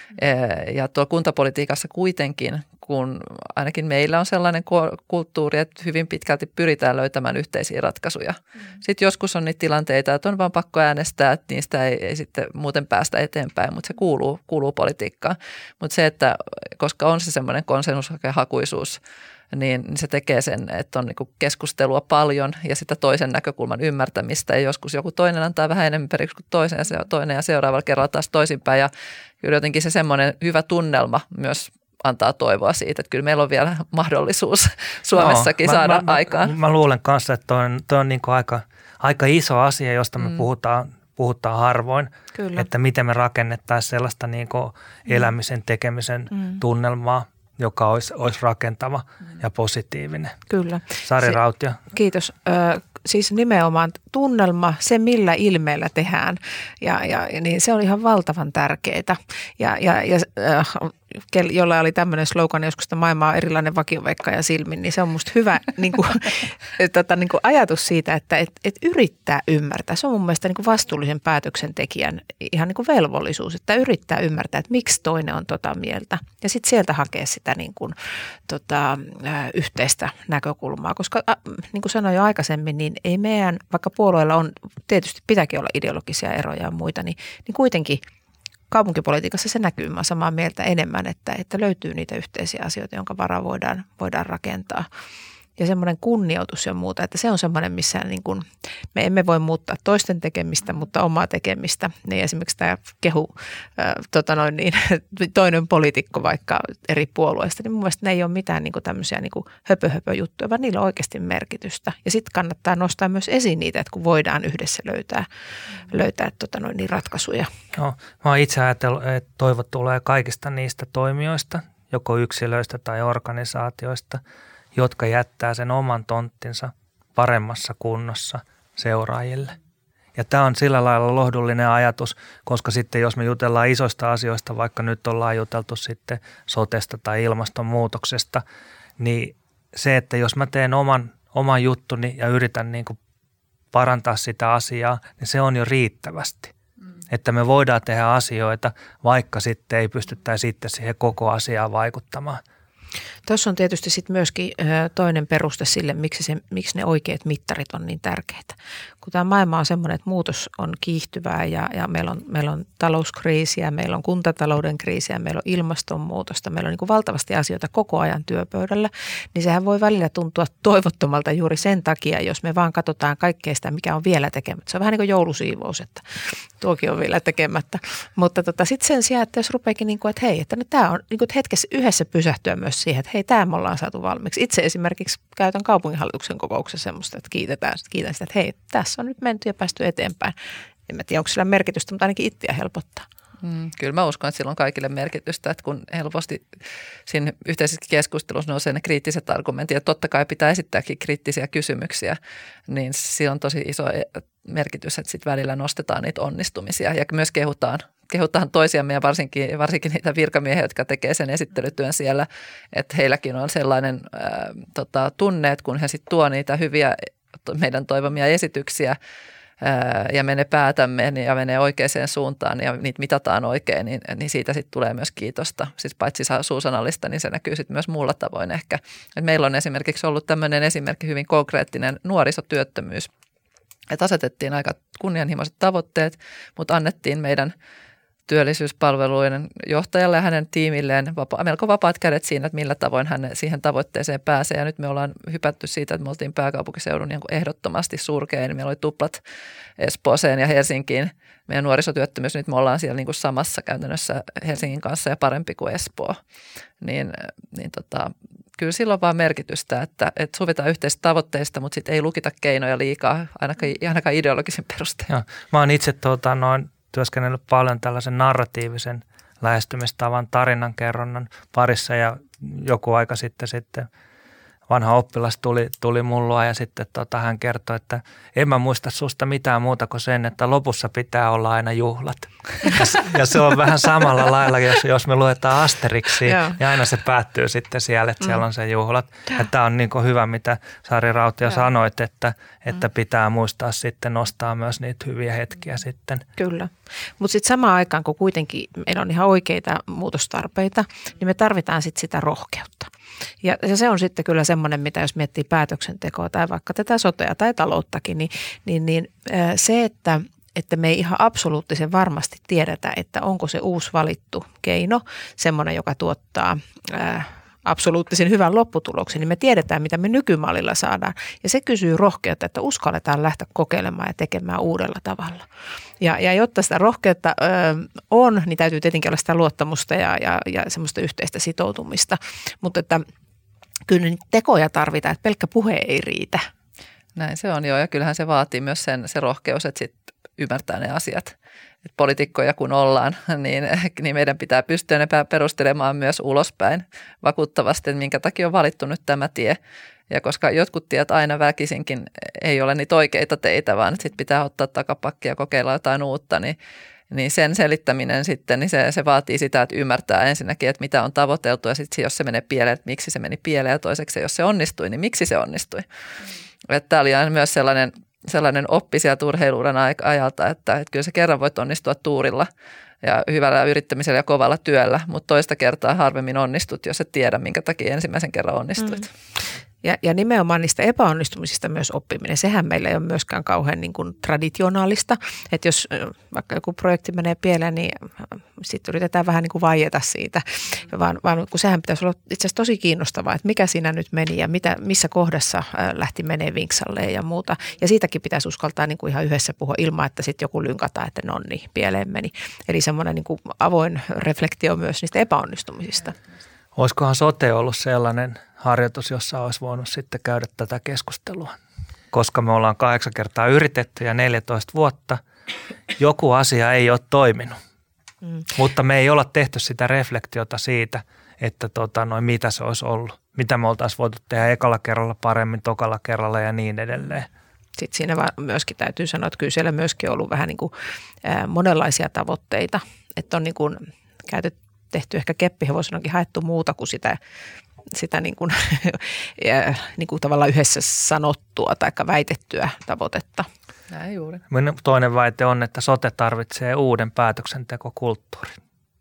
Ja tuo kuntapolitiikassa kuitenkin, kun ainakin meillä on sellainen kulttuuri, että hyvin pitkälti pyritään löytämään yhteisiä ratkaisuja. Mm. Sitten joskus on niitä tilanteita, että on vaan pakko äänestää, että niistä ei, ei sitten muuten päästä eteenpäin, mutta se kuuluu, kuuluu politiikkaan. Mutta se, että koska on se semmoinen konsensushakuisuus, niin se tekee sen, että on niinku keskustelua paljon ja sitä toisen näkökulman ymmärtämistä. Ja joskus joku toinen antaa vähän enemmän periksi kuin toisen ja toinen ja seuraavalla kerralla taas toisinpäin. Ja kyllä jotenkin se semmoinen hyvä tunnelma myös antaa toivoa siitä, että kyllä meillä on vielä mahdollisuus Suomessakin no, mä, saada mä, aikaan. Mä, mä luulen kanssa, että toi on, toi on niinku aika, aika iso asia, josta me mm. puhutaan, puhutaan harvoin. Kyllä. Että miten me rakennettaisiin sellaista niinku elämisen, tekemisen mm. tunnelmaa, joka olisi, olisi rakentava ja positiivinen. Kyllä. Sari Rautio. Kiitos. Ö, siis nimenomaan tunnelma, se millä ilmeellä tehdään, ja, ja, niin se on ihan valtavan tärkeää. Ja, ja, ja äh, jolla oli tämmöinen slogan joskus, että maailma on erilainen vakioveikka ja silmin, niin se on musta hyvä niin kuin, tota, niin kuin ajatus siitä, että et, et yrittää ymmärtää. Se on mun mielestä niin kuin vastuullisen päätöksentekijän ihan niin kuin velvollisuus, että yrittää ymmärtää, että miksi toinen on tota mieltä. Ja sitten sieltä hakea sitä niin kuin, tota, yhteistä näkökulmaa, koska äh, niin kuin sanoin jo aikaisemmin, niin ei meidän, vaikka puolueilla on, tietysti pitääkin olla ideologisia eroja ja muita, niin, niin kuitenkin kaupunkipolitiikassa se näkyy, mä samaa mieltä enemmän, että, että löytyy niitä yhteisiä asioita, jonka varaa voidaan, voidaan rakentaa. ja semmoinen kunnioitus ja muuta, että se on semmoinen, missä niin kuin, me emme voi muuttaa toisten tekemistä, mutta omaa tekemistä. Niin esimerkiksi tämä kehu, äh, tota noin niin, toinen poliitikko vaikka eri puolueista, niin mun mielestä ne ei ole mitään niin kuin tämmöisiä niin kuin höpö-höpö-juttuja, vaan niillä on oikeasti merkitystä. Ja sitten kannattaa nostaa myös esiin niitä, että kun voidaan yhdessä löytää, löytää tota noin niin ratkaisuja. No, mä oon itse ajatellut, että toivo tulee kaikista niistä toimijoista, joko yksilöistä tai organisaatioista, jotka jättää sen oman tonttinsa paremmassa kunnossa seuraajille. Ja tämä on sillä lailla lohdullinen ajatus, koska sitten jos me jutellaan isoista asioista, vaikka nyt ollaan juteltu sitten sotesta tai ilmastonmuutoksesta, niin se, että jos mä teen oman, oman juttuni ja yritän niin kuin parantaa sitä asiaa, niin se on jo riittävästi. Mm. Että me voidaan tehdä asioita, vaikka sitten ei pystyttäisi sitten siihen koko asiaan vaikuttamaan. Tuossa on tietysti sitten myöskin toinen peruste sille, miksi, se, miksi ne oikeat mittarit on niin tärkeitä. Kun tämä maailma on semmoinen, että muutos on kiihtyvää ja, ja meillä, on, meillä on talouskriisiä, meillä on kuntatalouden kriisiä, meillä on ilmastonmuutosta, meillä on niin kuin valtavasti asioita koko ajan työpöydällä, niin sehän voi välillä tuntua toivottomalta juuri sen takia, jos me vaan katsotaan kaikkea sitä, mikä on vielä tekemättä. Se on vähän niin kuin joulusiivous, että tuokin on vielä tekemättä. Mutta tota, sitten sen sijaan, että jos rupeakin niin kuin, että hei, että nyt tämä on niin kuin, että hetkessä yhdessä pysähtyä myös siihen, että hei, tämä me ollaan saatu valmiiksi. Itse esimerkiksi käytän kaupunginhallituksen kokouksessa semmoista, että kiitetään, kiitän sitä, että hei, tässä on nyt menty ja päästy eteenpäin. En mä tiedä, onko sillä merkitystä, mutta ainakin itseä helpottaa. Mm, kyllä mä uskon, että sillä on kaikille merkitystä, että kun helposti siinä yhteisessä keskustelussa nousee ne kriittiset argumentit, ja totta kai pitää esittääkin kriittisiä kysymyksiä, niin sillä on tosi iso merkitys, että sitten välillä nostetaan niitä onnistumisia ja myös kehutaan. Kehutaan toisiamme ja varsinkin, varsinkin niitä virkamiehiä, jotka tekee sen esittelytyön siellä, että heilläkin on sellainen ää, tota, tunne, että kun he sitten tuo niitä hyviä meidän toivomia esityksiä ää, ja me ne päätämme ja menee oikeaan suuntaan ja niitä mitataan oikein, niin, niin siitä sitten tulee myös kiitosta. Siis paitsi suusanallista, niin se näkyy sitten myös muulla tavoin ehkä. Et meillä on esimerkiksi ollut tämmöinen esimerkki hyvin konkreettinen nuorisotyöttömyys. Että asetettiin aika kunnianhimoiset tavoitteet, mutta annettiin meidän työllisyyspalveluiden johtajalle ja hänen tiimilleen vapa- melko vapaat kädet siinä, että millä tavoin hän siihen tavoitteeseen pääsee. Ja nyt me ollaan hypätty siitä, että me oltiin pääkaupunkiseudun niin kuin ehdottomasti surkein. Meillä oli tuplat Espooseen ja Helsinkiin. Meidän nuorisotyöttömyys, nyt me ollaan siellä niin kuin samassa käytännössä Helsingin kanssa ja parempi kuin Espoo. Niin, niin tota, kyllä sillä on vaan merkitystä, että, että sovitaan yhteisistä tavoitteista, mutta sitten ei lukita keinoja liikaa, ainakaan, ainakaan ideologisin perustein. Joo. Mä oon itse tuota, noin työskennellyt paljon tällaisen narratiivisen lähestymistavan tarinankerronnan parissa ja joku aika sitten sitten vanha oppilas tuli, tuli mullua ja sitten tota, hän kertoi, että en mä muista susta mitään muuta kuin sen, että lopussa pitää olla aina juhlat. Ja, ja se on vähän samalla lailla, jos, jos me luetaan Asterixia, ja aina se päättyy sitten siellä, että siellä on se juhlat. Ja tämä on niin kuin hyvä, mitä Sari Rautio sanoit, että, että pitää muistaa sitten nostaa myös niitä hyviä hetkiä sitten. Kyllä, mutta sitten samaan aikaan, kun kuitenkin meillä on ihan oikeita muutostarpeita, niin me tarvitaan sitten sitä rohkeutta. Ja, ja se on sitten kyllä semmoinen, mitä jos miettii päätöksentekoa tai vaikka tätä sotea tai talouttakin, niin, niin, niin se, että, että me ei ihan absoluuttisen varmasti tiedetä, että onko se uusi valittu keino semmoinen, joka tuottaa ää, absoluuttisen hyvän lopputuloksen, niin me tiedetään, mitä me nykymallilla saadaan. Ja se kysyy rohkeutta, että uskalletaan lähteä kokeilemaan ja tekemään uudella tavalla. Ja, ja jotta sitä rohkeutta ö, on, niin täytyy tietenkin olla sitä luottamusta ja, ja, ja semmoista yhteistä sitoutumista. Mutta että kyllä niitä tekoja tarvitaan, että pelkkä puhe ei riitä. Näin se on joo, ja kyllähän se vaatii myös sen, se rohkeus, että sit ymmärtää ne asiat. Et poliitikkoja kun ollaan, niin, niin meidän pitää pystyä ne perustelemaan myös ulospäin vakuuttavasti, että minkä takia on valittu nyt tämä tie. Ja koska jotkut tiet aina väkisinkin ei ole niitä oikeita teitä, vaan sitten pitää ottaa takapakkia ja kokeilla jotain uutta, niin, niin sen selittäminen sitten, niin se, se vaatii sitä, että ymmärtää ensinnäkin, että mitä on tavoiteltu ja sitten jos se menee pieleen, että miksi se meni pieleen ja toiseksi jos se onnistui, niin miksi se onnistui. Mm. Tämä oli aina myös sellainen, sellainen oppi sieltä urheiluuran ajalta, että, että kyllä sä kerran voit onnistua tuurilla, ja hyvällä yrittämisellä ja kovalla työllä, mutta toista kertaa harvemmin onnistut, jos et tiedä, minkä takia ensimmäisen kerran onnistuit. Mm. Ja, ja nimenomaan niistä epäonnistumisista myös oppiminen. Sehän meillä ei ole myöskään kauhean niin kuin traditionaalista, että jos vaikka joku projekti menee pieleen, niin sitten yritetään vähän niin kuin vaieta siitä, vaan, vaan kun sehän pitäisi olla itse asiassa tosi kiinnostavaa, että mikä siinä nyt meni ja mitä, missä kohdassa lähti menee vinksalleen ja muuta. Ja siitäkin pitäisi uskaltaa niin kuin ihan yhdessä puhua ilman, että sitten joku lynkataan, että no niin, pieleen meni. Eli semmoinen niin kuin avoin reflektio myös niistä epäonnistumisista. Olisikohan sote ollut sellainen harjoitus, jossa olisi voinut sitten käydä tätä keskustelua? Koska me ollaan kahdeksan kertaa yritetty ja neljätoista vuotta, joku asia ei ole toiminut. Mm. Mutta me ei olla tehty sitä reflektiota siitä, että tota, noin, mitä se olisi ollut. Mitä me oltaisiin voitu tehdä ekalla kerralla paremmin, tokalla kerralla ja niin edelleen. Sitten siinä myöskin täytyy sanoa, että kyllä siellä myöskin on ollut vähän niin kuin monenlaisia tavoitteita. Että on niin kuin käytetty, tehty ehkä keppihevosenakin haettu muuta kuin sitä, sitä niin kuin, ja, niin kuin tavallaan yhdessä sanottua tai väitettyä tavoitetta. Näin juuri. Toinen väite on, että sote tarvitsee uuden päätöksentekokulttuurin.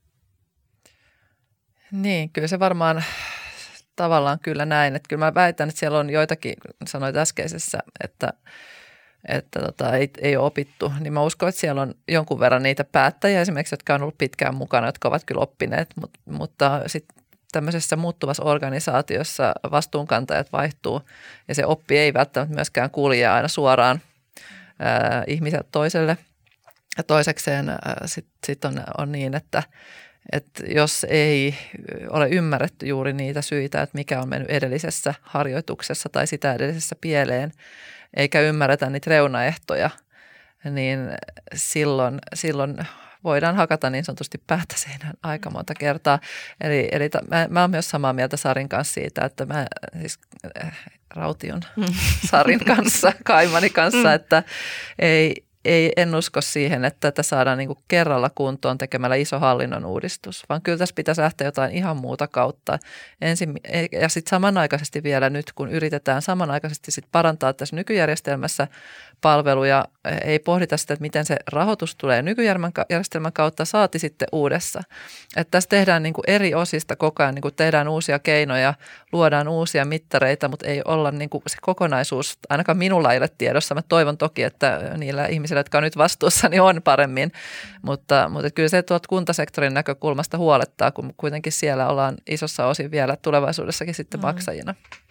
Niin, kyllä se varmaan tavallaan kyllä näin. Että kyllä mä väitän, että siellä on joitakin, sanoit äskeisessä, että että tota, ei, ei ole opittu, niin mä uskon, että siellä on jonkun verran niitä päättäjiä esimerkiksi, jotka on ollut pitkään mukana, jotka ovat kyllä oppineet, mutta, mutta sitten tämmöisessä muuttuvassa organisaatiossa vastuunkantajat vaihtuu ja se oppi ei välttämättä myöskään kulje aina suoraan ää, ihmiseltä toiselle. Ja toisekseen sitten sit on, on niin, että että jos ei ole ymmärretty juuri niitä syitä, että mikä on mennyt edellisessä harjoituksessa tai sitä edellisessä pieleen, eikä ymmärretä niitä reunaehtoja, niin silloin, silloin voidaan hakata niin sanotusti päätä seinään aika monta kertaa. Eli, eli mä, mä oon myös samaa mieltä Sarin kanssa siitä, että mä siis äh, Raution mm. Sarin kanssa, Kaimani kanssa, että ei, ei, en usko siihen, että tätä saadaan niin kuin kerralla kuntoon tekemällä iso hallinnon uudistus, vaan kyllä tässä pitäisi lähteä jotain ihan muuta kautta. Ensin, ja sitten samanaikaisesti vielä nyt, kun yritetään samanaikaisesti sit parantaa tässä nykyjärjestelmässä palveluja, ei pohdita sitä, että miten se rahoitus tulee nykyjärjestelmän kautta, saati sitten uudessa. Että tässä tehdään niin kuin eri osista koko ajan, niin kuin tehdään uusia keinoja, luodaan uusia mittareita, mutta ei olla niin kuin se kokonaisuus, ainakaan minulla ei ole tiedossa. Mä toivon toki, että niillä ihmisillä, jotka on nyt vastuussa, niin on paremmin, mutta, mutta kyllä se tuolta kuntasektorin näkökulmasta huolettaa, kun kuitenkin siellä ollaan isossa osin vielä tulevaisuudessakin sitten maksajina.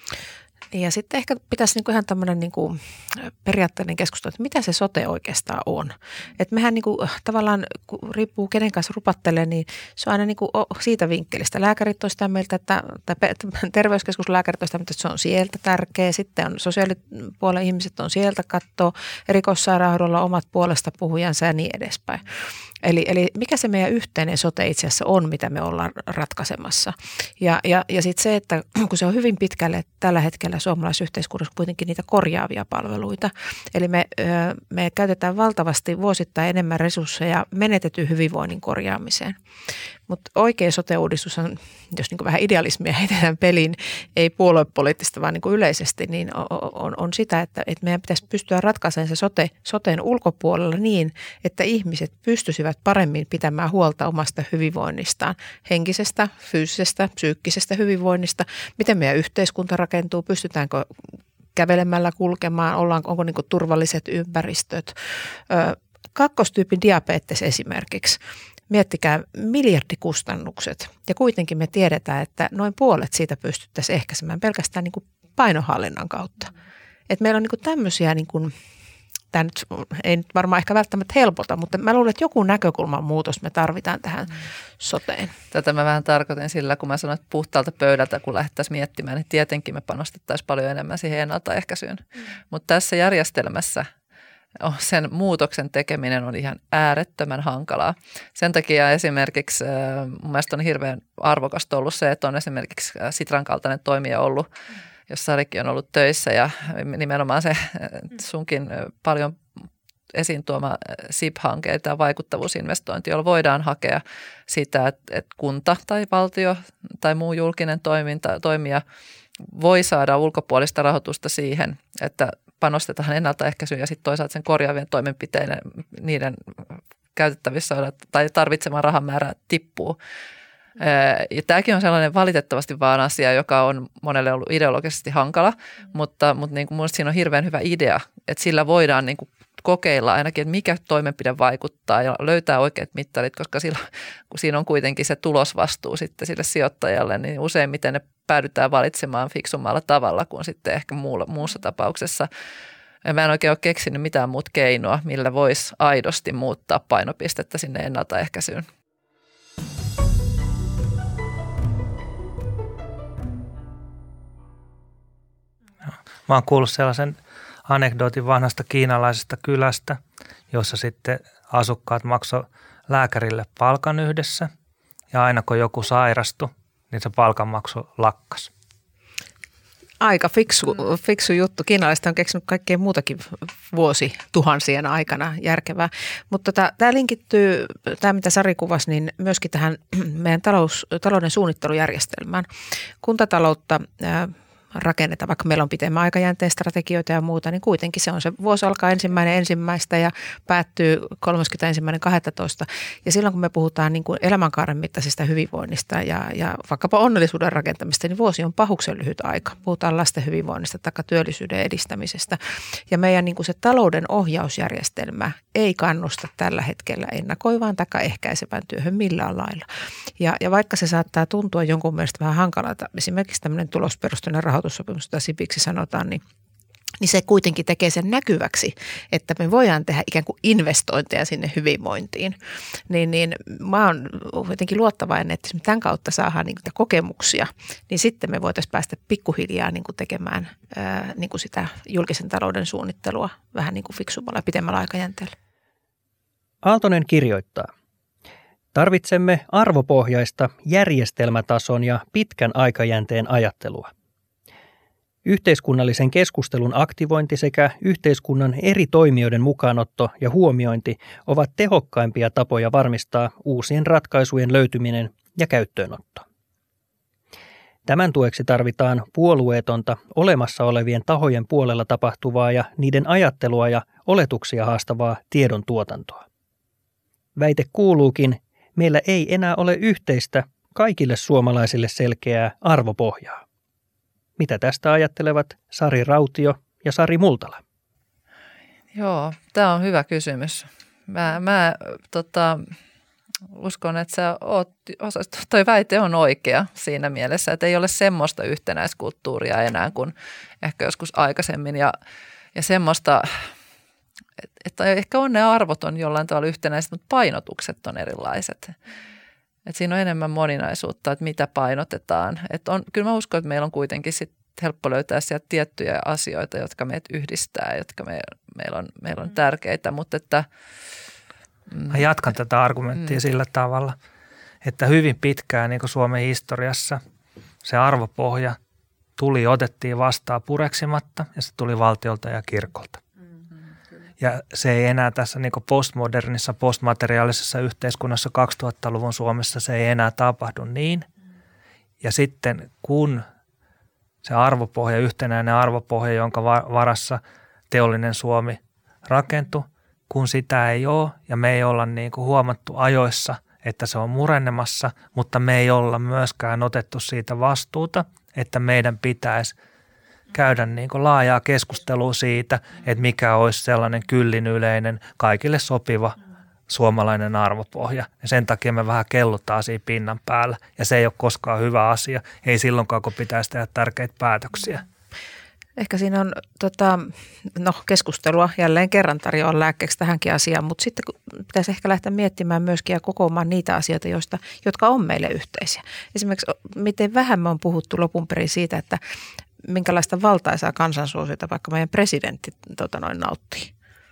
Ja sitten ehkä pitäisi niinku ihan tämmöinen niinku periaatteellinen keskustelu, että mitä se sote oikeastaan on. Että mehän niinku tavallaan, kun riippuu kenen kanssa rupattelee, niin se on aina niinku siitä vinkkelistä. Lääkärit on sitä mieltä, että, tai terveyskeskuslääkärit on sitä mieltä, että se on sieltä tärkeä. Sitten on sosiaalipuolen ihmiset on sieltä kattoo, erikoissairaanhoidolla omat puolesta puhujansa ja niin edespäin. Eli, eli mikä se meidän yhteinen sote itse asiassa on, mitä me ollaan ratkaisemassa. Ja, ja, ja sitten se, että kun se on hyvin pitkälle tällä hetkellä suomalaisessa yhteiskunnassa kuitenkin niitä korjaavia palveluita. Eli me, me käytetään valtavasti vuosittain enemmän resursseja menetetyn hyvinvoinnin korjaamiseen. Mutta oikea sote-uudistus on, jos niin kuin vähän idealismia heitetään peliin, ei puoluepoliittista, vaan niin kuin yleisesti, niin on, on sitä, että, että meidän pitäisi pystyä ratkaisemaan se sote, soteen ulkopuolella niin, että ihmiset pystyisivät paremmin pitämään huolta omasta hyvinvoinnistaan, henkisestä, fyysisestä, psyykkisestä hyvinvoinnista, miten meidän yhteiskunta rakentuu, pystytäänkö kävelemällä kulkemaan, ollaan, onko niin kuin turvalliset ympäristöt. Ö, kakkostyypin diabetes esimerkiksi. Miettikää miljardikustannukset ja kuitenkin me tiedetään, että noin puolet siitä pystyttäisiin ehkäisemään pelkästään niin kuin painohallinnan kautta. Et meillä on niin kuin tämmöisiä, niin kuin, tämä nyt ei nyt varmaan ehkä välttämättä helpota, mutta mä luulen, että joku näkökulman muutos me tarvitaan tähän soteen. Tätä mä vähän tarkoitin sillä, kun mä sanoin, että puhtaalta pöydältä, kun lähdettäisiin miettimään, niin tietenkin me panostettaisiin paljon enemmän siihen ennaltaehkäisyyn. Mm. Mutta tässä järjestelmässä sen muutoksen tekeminen on ihan äärettömän hankalaa. Sen takia esimerkiksi mun mielestä on hirveän arvokasta ollut se, että on esimerkiksi Sitran kaltainen toimija ollut, jossa Sarikin on ollut töissä ja nimenomaan se sunkin paljon esiin tuoma S I P-hanke ja vaikuttavuusinvestointi, jolla voidaan hakea sitä, että kunta tai valtio tai muu julkinen toiminta, toimija voi saada ulkopuolista rahoitusta siihen, että panostetaan ennaltaehkäisyyn ja sitten toisaalta sen korjaavien toimenpiteiden niiden käytettävissä olevat tai tarvitsema rahan määrä tippuu. Ja tämäkin on sellainen valitettavasti vaan asia, joka on monelle ollut ideologisesti hankala, mutta, mutta niin kuin minusta siinä on hirveän hyvä idea, että sillä voidaan niin kuin kokeilla ainakin, että mikä toimenpide vaikuttaa ja löytää oikeat mittarit, koska sillä, kun siinä on kuitenkin se tulosvastuu sitten sille sijoittajalle, niin useimmiten ne päädytään valitsemaan fiksummalla tavalla kuin sitten ehkä muussa tapauksessa. Mä en oikein ole keksinyt mitään muuta keinoa, millä voisi aidosti muuttaa painopistettä sinne ennaltaehkäisyyn. Mä oon kuullut sellaisen anekdootin vanhasta kiinalaisesta kylästä, jossa sitten asukkaat maksoi lääkärille palkan yhdessä ja aina kun joku sairastui, niin se palkanmaksu lakkas. Aika fiksu, fiksu juttu. Kiinalaiset on keksinyt kaikkea muutakin vuosi tuhansien aikana järkevää. Mutta tota, tämä linkittyy, tämä mitä Sari kuvasi, niin myöskin tähän meidän talous, talouden suunnittelujärjestelmään. Kuntataloutta ää, rakennetaan, vaikka meillä on pitemmän aikajänteen strategioita ja muuta, niin kuitenkin se on se vuosi alkaa ensimmäinen ensimmäistä ja päättyy kolmaskymmenesensimmäinen kahdestoista. Ja silloin kun me puhutaan niin kuin elämänkaaren mittaisesta hyvinvoinnista ja, ja vaikkapa onnellisuuden rakentamista, niin vuosi on pahuksen lyhyt aika. Puhutaan lasten hyvinvoinnista tai työllisyyden edistämisestä. Ja meidän niin kuin se talouden ohjausjärjestelmä ei kannusta tällä hetkellä ennakoivaan tai ehkäisevään työhön millään lailla. Ja, ja vaikka se saattaa tuntua jonkun mielestä vähän hankalalta, esimerkiksi tämmöinen tulosperusteinen rahoitussopimus, jota sipiksi sanotaan, niin, niin se kuitenkin tekee sen näkyväksi, että me voidaan tehdä ikään kuin investointeja sinne hyvinvointiin. Niin, niin mä oon jotenkin luottavainen, että jos me tämän kautta saadaan niin kuin kokemuksia, niin sitten me voitaisiin päästä pikkuhiljaa niin kuin tekemään ää, niin kuin sitä julkisen talouden suunnittelua vähän niin kuin fiksummalla ja pitemmällä aikajänteellä. Aaltonen kirjoittaa. Tarvitsemme arvopohjaista järjestelmätason ja pitkän aikajänteen ajattelua. Yhteiskunnallisen keskustelun aktivointi sekä yhteiskunnan eri toimijoiden mukaanotto ja huomiointi ovat tehokkaimpia tapoja varmistaa uusien ratkaisujen löytyminen ja käyttöönotto. Tämän tueksi tarvitaan puolueetonta olemassa olevien tahojen puolella tapahtuvaa ja niiden ajattelua ja oletuksia haastavaa tiedon tuotantoa. Väite kuuluukin, meillä ei enää ole yhteistä, kaikille suomalaisille selkeää arvopohjaa. Mitä tästä ajattelevat Sari Rautio ja Sari Multala? Joo, tämä on hyvä kysymys. Mä, mä tota, uskon, että sä oot, toi väite on oikea siinä mielessä, että ei ole semmoista yhtenäiskulttuuria enää kuin ehkä joskus aikaisemmin. Ja, ja semmoista, että ehkä on ne arvot on jollain tavalla yhtenäiset, mutta painotukset on erilaiset. Että siinä on enemmän moninaisuutta, että mitä painotetaan. Että on, kyllä mä uskon, että meillä on kuitenkin sit helppo löytää sieltä tiettyjä asioita, jotka meitä yhdistää, jotka me, meillä, on, meillä on tärkeitä, mutta että... Mm, mä jatkan tätä argumenttia mm. sillä tavalla, että hyvin pitkään niin kuin Suomen historiassa se arvopohja tuli, otettiin vastaan pureksimatta ja se tuli valtiolta ja kirkolta. Ja se ei enää tässä niin kuin postmodernissa, postmateriaalisessa yhteiskunnassa kaksituhattaluvun Suomessa se ei enää tapahdu niin. Ja sitten kun se arvopohja, yhtenäinen arvopohja, jonka varassa teollinen Suomi rakentui, kun sitä ei ole ja me ei olla niin kuin huomattu ajoissa, että se on murenemassa, mutta me ei olla myöskään otettu siitä vastuuta, että meidän pitäisi käydä niin kuin laajaa keskustelua siitä, että mikä olisi sellainen kyllin yleinen, kaikille sopiva suomalainen arvopohja. Ja sen takia me vähän kellutaan siinä pinnan päällä. Ja se ei ole koskaan hyvä asia. Ei silloinkaan, kun pitäisi tehdä tärkeitä päätöksiä. Ehkä siinä on tota, no, keskustelua jälleen kerran tarjoaa lääkkeeksi tähänkin asiaan, mutta sitten pitäisi ehkä lähteä miettimään myöskin ja kokoamaan niitä asioita, joista, jotka on meille yhteisiä. Esimerkiksi miten vähän me on puhuttu lopun perin siitä, että minkälaista valtaisaa kansansuosiota vaikka meidän presidentti tota noin, nauttii.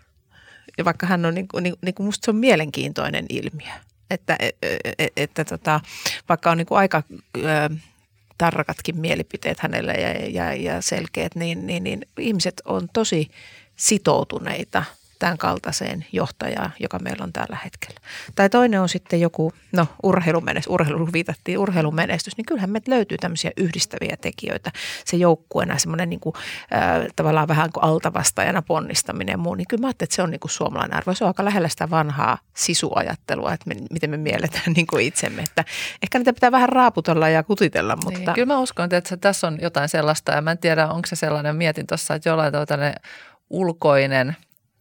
Ja vaikka hän on, niin kuin, niin kuin musta se on mielenkiintoinen ilmiö, että, että, että tota, vaikka on niin kuin aika ä, tarkatkin mielipiteet hänelle ja, ja, ja selkeät, niin, niin, niin ihmiset on tosi sitoutuneita tämän kaltaiseen johtajaan, joka meillä on tällä hetkellä. Tai toinen on sitten joku, no urheilumenestys, urheilu viitattiin urheilumenestys, niin kyllähän meiltä löytyy tämmöisiä yhdistäviä tekijöitä. Se joukkueena semmoinen niin kuin, äh, tavallaan vähän kuin altavastaajana ponnistaminen ja muu, niin kyllä mä ajattelin, että se on niin kuin suomalainen arvo. Se on aika lähellä sitä vanhaa sisuajattelua, että me, miten me mielletään niin kuin itsemme. Että ehkä niitä pitää vähän raaputella ja kutitella, mutta... Niin, kyllä mä uskon, että tässä on jotain sellaista ja mä en tiedä, onko se sellainen, mietin tuossa, että jollain tavalla tällainen ulkoinen,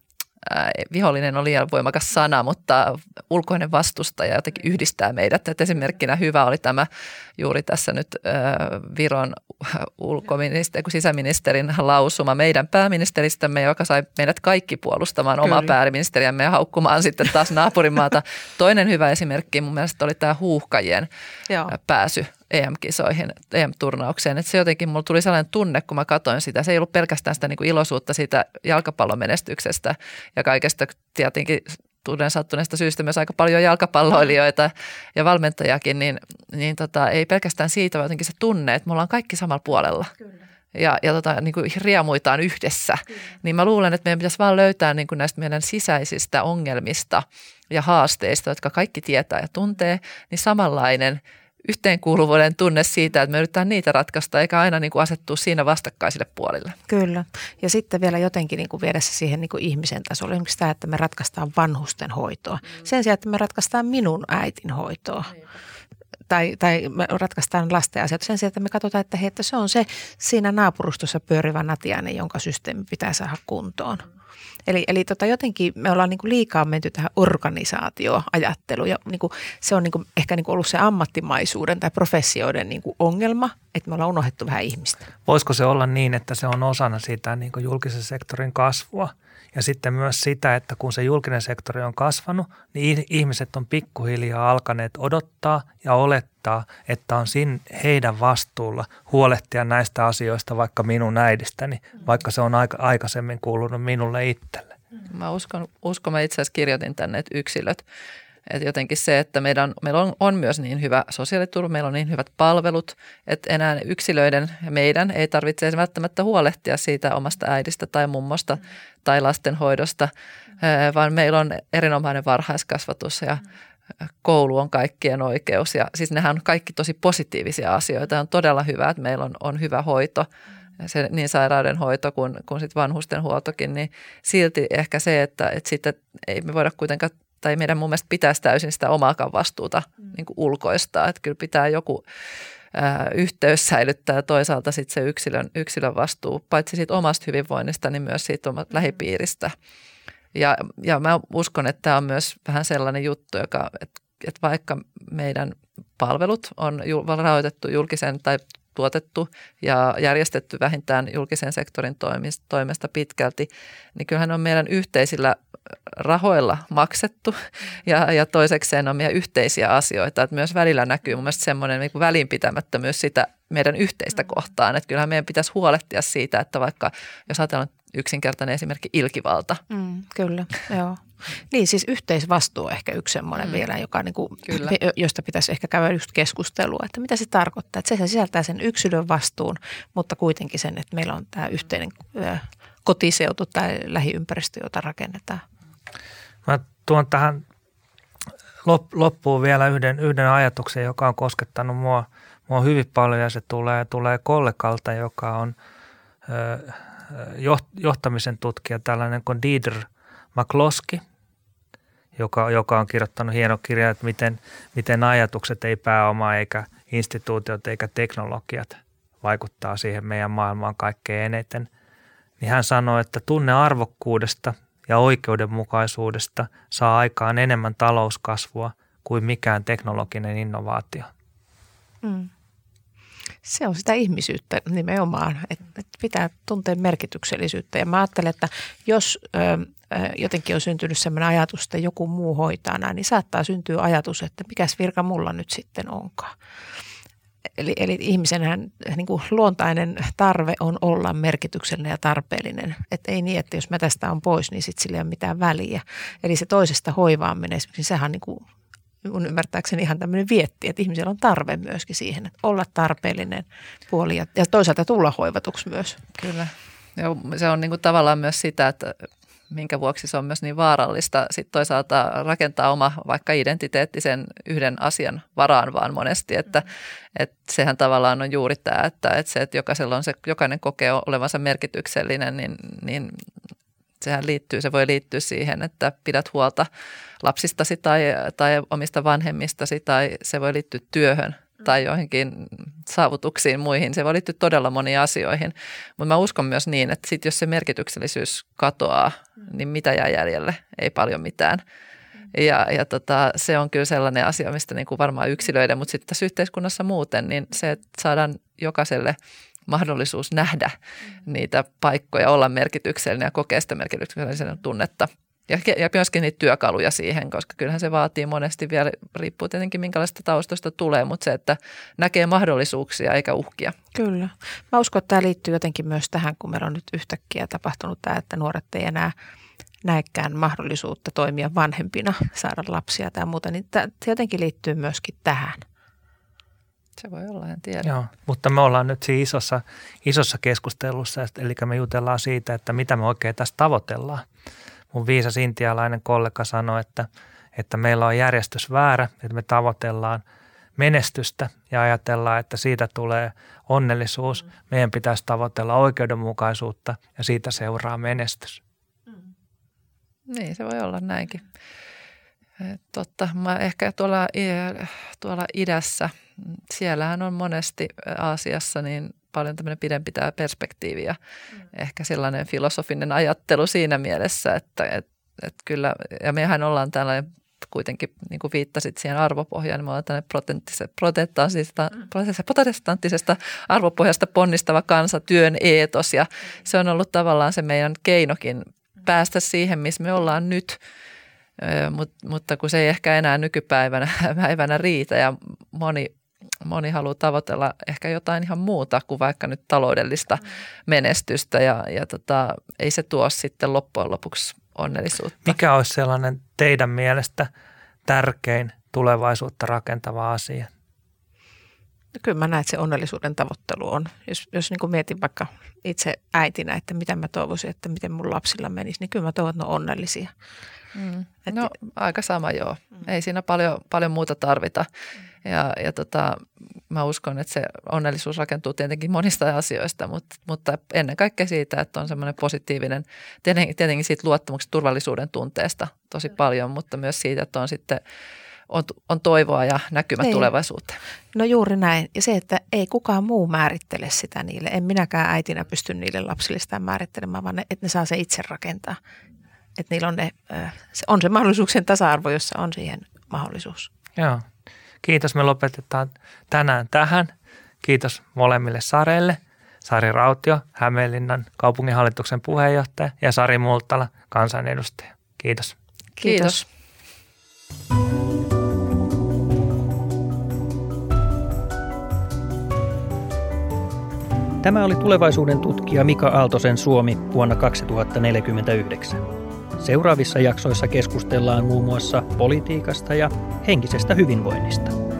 äh, vihollinen on liian voimakas sana, mutta ulkoinen vastustaja jotenkin yhdistää meidät. Että esimerkkinä hyvä oli tämä juuri tässä nyt äh, Viron ulkoministeri, sisäministerin lausuma meidän pääministeristämme, joka sai meidät kaikki puolustamaan omaa Kyllä. pääministeriämme ja haukkumaan sitten taas naapurimaata. Toinen hyvä esimerkki mun mielestä oli tämä huuhkajien Joo. pääsy E M-kisoihin, E M-turnaukseen. Että se jotenkin, mulla tuli sellainen tunne, kun mä katsoin sitä. Se ei ollut pelkästään sitä niin kuin iloisuutta siitä jalkapallomenestyksestä ja kaikesta tietenkin tunnen sattuneesta syystä myös aika paljon jalkapalloilijoita ja valmentajakin, niin, niin tota, ei pelkästään siitä, vaan jotenkin se tunne, että me ollaan kaikki samalla puolella. Kyllä. Ja, ja tota, niin kuin riemuitaan yhdessä. Kyllä. Niin mä luulen, että meidän pitäisi vaan löytää niin kuin näistä meidän sisäisistä ongelmista ja haasteista, jotka kaikki tietää ja tuntee, niin samanlainen yhteenkuuluvuuden tunne siitä, että me yritetään niitä ratkaista, eikä aina niin kuin asettua siinä vastakkaisille puolille. Kyllä. Ja sitten vielä jotenkin niin kuin viedä se siihen niin kuin ihmisen tasolle. Esimerkiksi tämä, että me ratkaistaan vanhusten hoitoa. Sen sijaan, että me ratkaistaan minun äitin hoitoa. Tai, tai me ratkaistaan lasten asioita sen sijaan, että me katsotaan, että, hei, että se on se siinä naapurustossa pyörivä natiainen, jonka systeemi pitää saada kuntoon. Eli, eli tota jotenkin me ollaan niinku liikaa menty tähän organisaatioajatteluun ja niinku se on niinku ehkä niinku ollut se ammattimaisuuden tai professioiden niinku ongelma, että me ollaan unohdettu vähän ihmistä. Voisiko se olla niin, että se on osana sitä niin kuin julkisen sektorin kasvua ja sitten myös sitä, että kun se julkinen sektori on kasvanut, niin ihmiset on pikkuhiljaa alkaneet odottaa ja olettaa, että on sin heidän vastuulla huolehtia näistä asioista vaikka minun äidistäni, vaikka se on aika, aikaisemmin kuulunut minulle itselle. Mä uskon, uskon mä itse asiassa kirjoitin tänne, että yksilöt. Että jotenkin se, että meidän, meillä on, on myös niin hyvä sosiaaliturva, meillä on niin hyvät palvelut, että enää yksilöiden ja meidän ei tarvitse välttämättä huolehtia siitä omasta äidistä tai mummosta mm. tai lastenhoidosta, mm. vaan meillä on erinomainen varhaiskasvatus ja mm. koulu on kaikkien oikeus. Ja siis nehän on kaikki tosi positiivisia asioita. On todella hyvä, että meillä on, on hyvä hoito. Se, niin sairauden hoito kuin, kuin sit vanhusten huoltokin, niin silti ehkä se, että, että sitten ei me voida kuitenkaan tai meidän mun mielestä pitäisi täysin sitä omaakaan vastuuta mm. niin kuin ulkoistaa. Että kyllä pitää joku ää, yhteys säilyttää ja toisaalta sitten se yksilön, yksilön vastuu, paitsi siitä omasta hyvinvoinnista, niin myös siitä omasta mm. lähipiiristä. Ja, ja mä uskon, että tämä on myös vähän sellainen juttu, joka, että, että vaikka meidän palvelut on rahoitettu julkisen tai tuotettu ja järjestetty vähintään julkisen sektorin toimesta pitkälti, niin kyllähän on meidän yhteisillä rahoilla maksettu ja, ja toisekseen on meidän yhteisiä asioita, että myös välillä näkyy mun mielestä semmoinen niin kuin välinpitämättömyys sitä meidän yhteistä kohtaan, että kyllähän meidän pitäisi huolehtia siitä, että vaikka jos ajatellaan yksinkertainen esimerkki ilkivalta. Mm, kyllä, joo. Niin siis yhteisvastuu on ehkä yksi semmoinen mm. vielä, joka niinku, josta pitäisi ehkä käydä just keskustelua, että mitä se tarkoittaa. Että se sisältää sen yksilön vastuun, mutta kuitenkin sen, että meillä on tämä yhteinen kotiseutu tai lähiympäristö, jota rakennetaan. Mä tuon tähän loppuun vielä yhden, yhden ajatuksen, joka on koskettanut mua, mua hyvin paljon ja se tulee, tulee kollegalta, joka on ö, johtamisen tutkija, tällainen kuin Deirdre McCloskey, joka, joka on kirjoittanut hieno kirja, että miten, miten ajatukset, ei pääoma eikä instituutiot eikä teknologiat vaikuttaa siihen meidän maailmaan kaikkein eniten. Niin hän sanoi, että tunne arvokkuudesta ja oikeudenmukaisuudesta saa aikaan enemmän talouskasvua kuin mikään teknologinen innovaatio. Mm. Se on sitä ihmisyyttä nimenomaan, että pitää tuntea merkityksellisyyttä. Ja mä ajattelen, että jos ö, jotenkin on syntynyt sellainen ajatus, että joku muu hoitaa näin, niin saattaa syntyä ajatus, että mikäs virka mulla nyt sitten onkaan. Eli, eli ihmisenhän niin kuin luontainen tarve on olla merkityksellinen ja tarpeellinen. Että ei niin, että jos mä tästä on pois, niin sitten sillä ei ole mitään väliä. Eli se toisesta hoivaaminen, esimerkiksi sehän on niin kuin mun ymmärtääkseni ihan tämmöinen vietti, että ihmisellä on tarve myöskin siihen, että olla tarpeellinen puoli ja, ja toisaalta tulla hoivatuksi myös. Kyllä. Ja se on niin kuin tavallaan myös sitä, että minkä vuoksi se on myös niin vaarallista sitten toisaalta rakentaa oma vaikka identiteetti sen yhden asian varaan vaan monesti, että, että sehän tavallaan on juuri tämä, että, että se, että jokaisella on se, jokainen kokee olevansa merkityksellinen, niin, niin sehän liittyy, se voi liittyä siihen, että pidät huolta lapsistasi tai, tai omista vanhemmistasi tai se voi liittyä työhön tai joihinkin saavutuksiin muihin. Se voi liittyä todella moniin asioihin, mutta mä uskon myös niin, että sit jos se merkityksellisyys katoaa, niin mitä jää jäljelle? Ei paljon mitään. Ja, ja tota, se on kyllä sellainen asia, mistä niin kuin varmaan yksilöiden, mutta sitten tässä yhteiskunnassa muuten, niin se, että saadaan jokaiselle mahdollisuus nähdä niitä paikkoja, olla merkityksellinen ja kokea sitä merkityksellisen tunnetta. Ja, ja myöskin niitä työkaluja siihen, koska kyllähän se vaatii monesti vielä, riippuu tietenkin minkälaista taustoista tulee, mutta se, että näkee mahdollisuuksia eikä uhkia. Kyllä. Mä uskon, että tämä liittyy jotenkin myös tähän, kun meillä on nyt yhtäkkiä tapahtunut tämä, että nuoret ei enää näekään mahdollisuutta toimia vanhempina, saada lapsia tai muuta, niin tämä jotenkin liittyy myöskin tähän. Se voi olla, en tiedä. Joo, mutta me ollaan nyt siinä isossa, isossa keskustelussa, eli me jutellaan siitä, että mitä me oikein tässä tavoitellaan. Mun viisas intialainen kollega sanoi, että, että meillä on järjestys väärä, että me tavoitellaan menestystä ja ajatellaan, että siitä tulee onnellisuus. Meidän pitäisi tavoitella oikeudenmukaisuutta ja siitä seuraa menestys. Niin, se voi olla näinkin. Totta, mä ehkä tuolla, tuolla idässä, siellähän on monesti Aasiassa niin paljon tämmöinen pidempi tämä perspektiivi ja mm. ehkä sellainen filosofinen ajattelu siinä mielessä, että et, et kyllä, ja mehän ollaan tällainen kuitenkin, niin kuin viittasit siihen arvopohjaan, niin me ollaan tällainen protestanttisesta, mm. protestanttisesta arvopohjasta ponnistava kansa, työn eetos ja mm. se on ollut tavallaan se meidän keinokin päästä siihen, missä me ollaan nyt, Mut, mutta kun se ei ehkä enää nykypäivänä päivänä riitä ja moni Moni haluaa tavoitella ehkä jotain ihan muuta kuin vaikka nyt taloudellista mm. menestystä ja, ja tota, ei se tuo sitten loppujen lopuksi onnellisuutta. Mikä olisi sellainen teidän mielestä tärkein tulevaisuutta rakentava asia? No kyllä mä näen, että se onnellisuuden tavoittelu on. Jos, jos niin kuin mietin vaikka itse äitinä, että mitä mä toivoisin, että miten mun lapsilla menisi, niin kyllä mä toivon, että ne on onnellisia. Mm. No aika sama joo. Mm. Ei siinä paljon, paljon muuta tarvita. Mm. Ja, ja tota, mä uskon, että se onnellisuus rakentuu tietenkin monista asioista, mutta, mutta ennen kaikkea siitä, että on semmoinen positiivinen, tietenkin, tietenkin siitä luottamuksen turvallisuuden tunteesta tosi mm. paljon, mutta myös siitä, että on sitten on, on toivoa ja näkymä ei. Tulevaisuuteen. No juuri näin. Ja se, että ei kukaan muu määrittele sitä niille. En minäkään äitinä pysty niille lapsille sitä määrittelemään, vaan ne, että ne saa se itse rakentaa. Että niillä on, ne, on se mahdollisuuksien tasa-arvo, jossa on siihen mahdollisuus. Joo. Kiitos. Me lopetetaan tänään tähän. Kiitos molemmille Sareille. Sari Rautio, Hämeenlinnan kaupunginhallituksen puheenjohtaja ja Sari Multala, kansanedustaja. Kiitos. Kiitos. Tämä oli tulevaisuuden tutkija Mika Aaltosen Suomi vuonna kaksituhattaneljäkymmentäyhdeksän. Seuraavissa jaksoissa keskustellaan muun muassa politiikasta ja henkisestä hyvinvoinnista.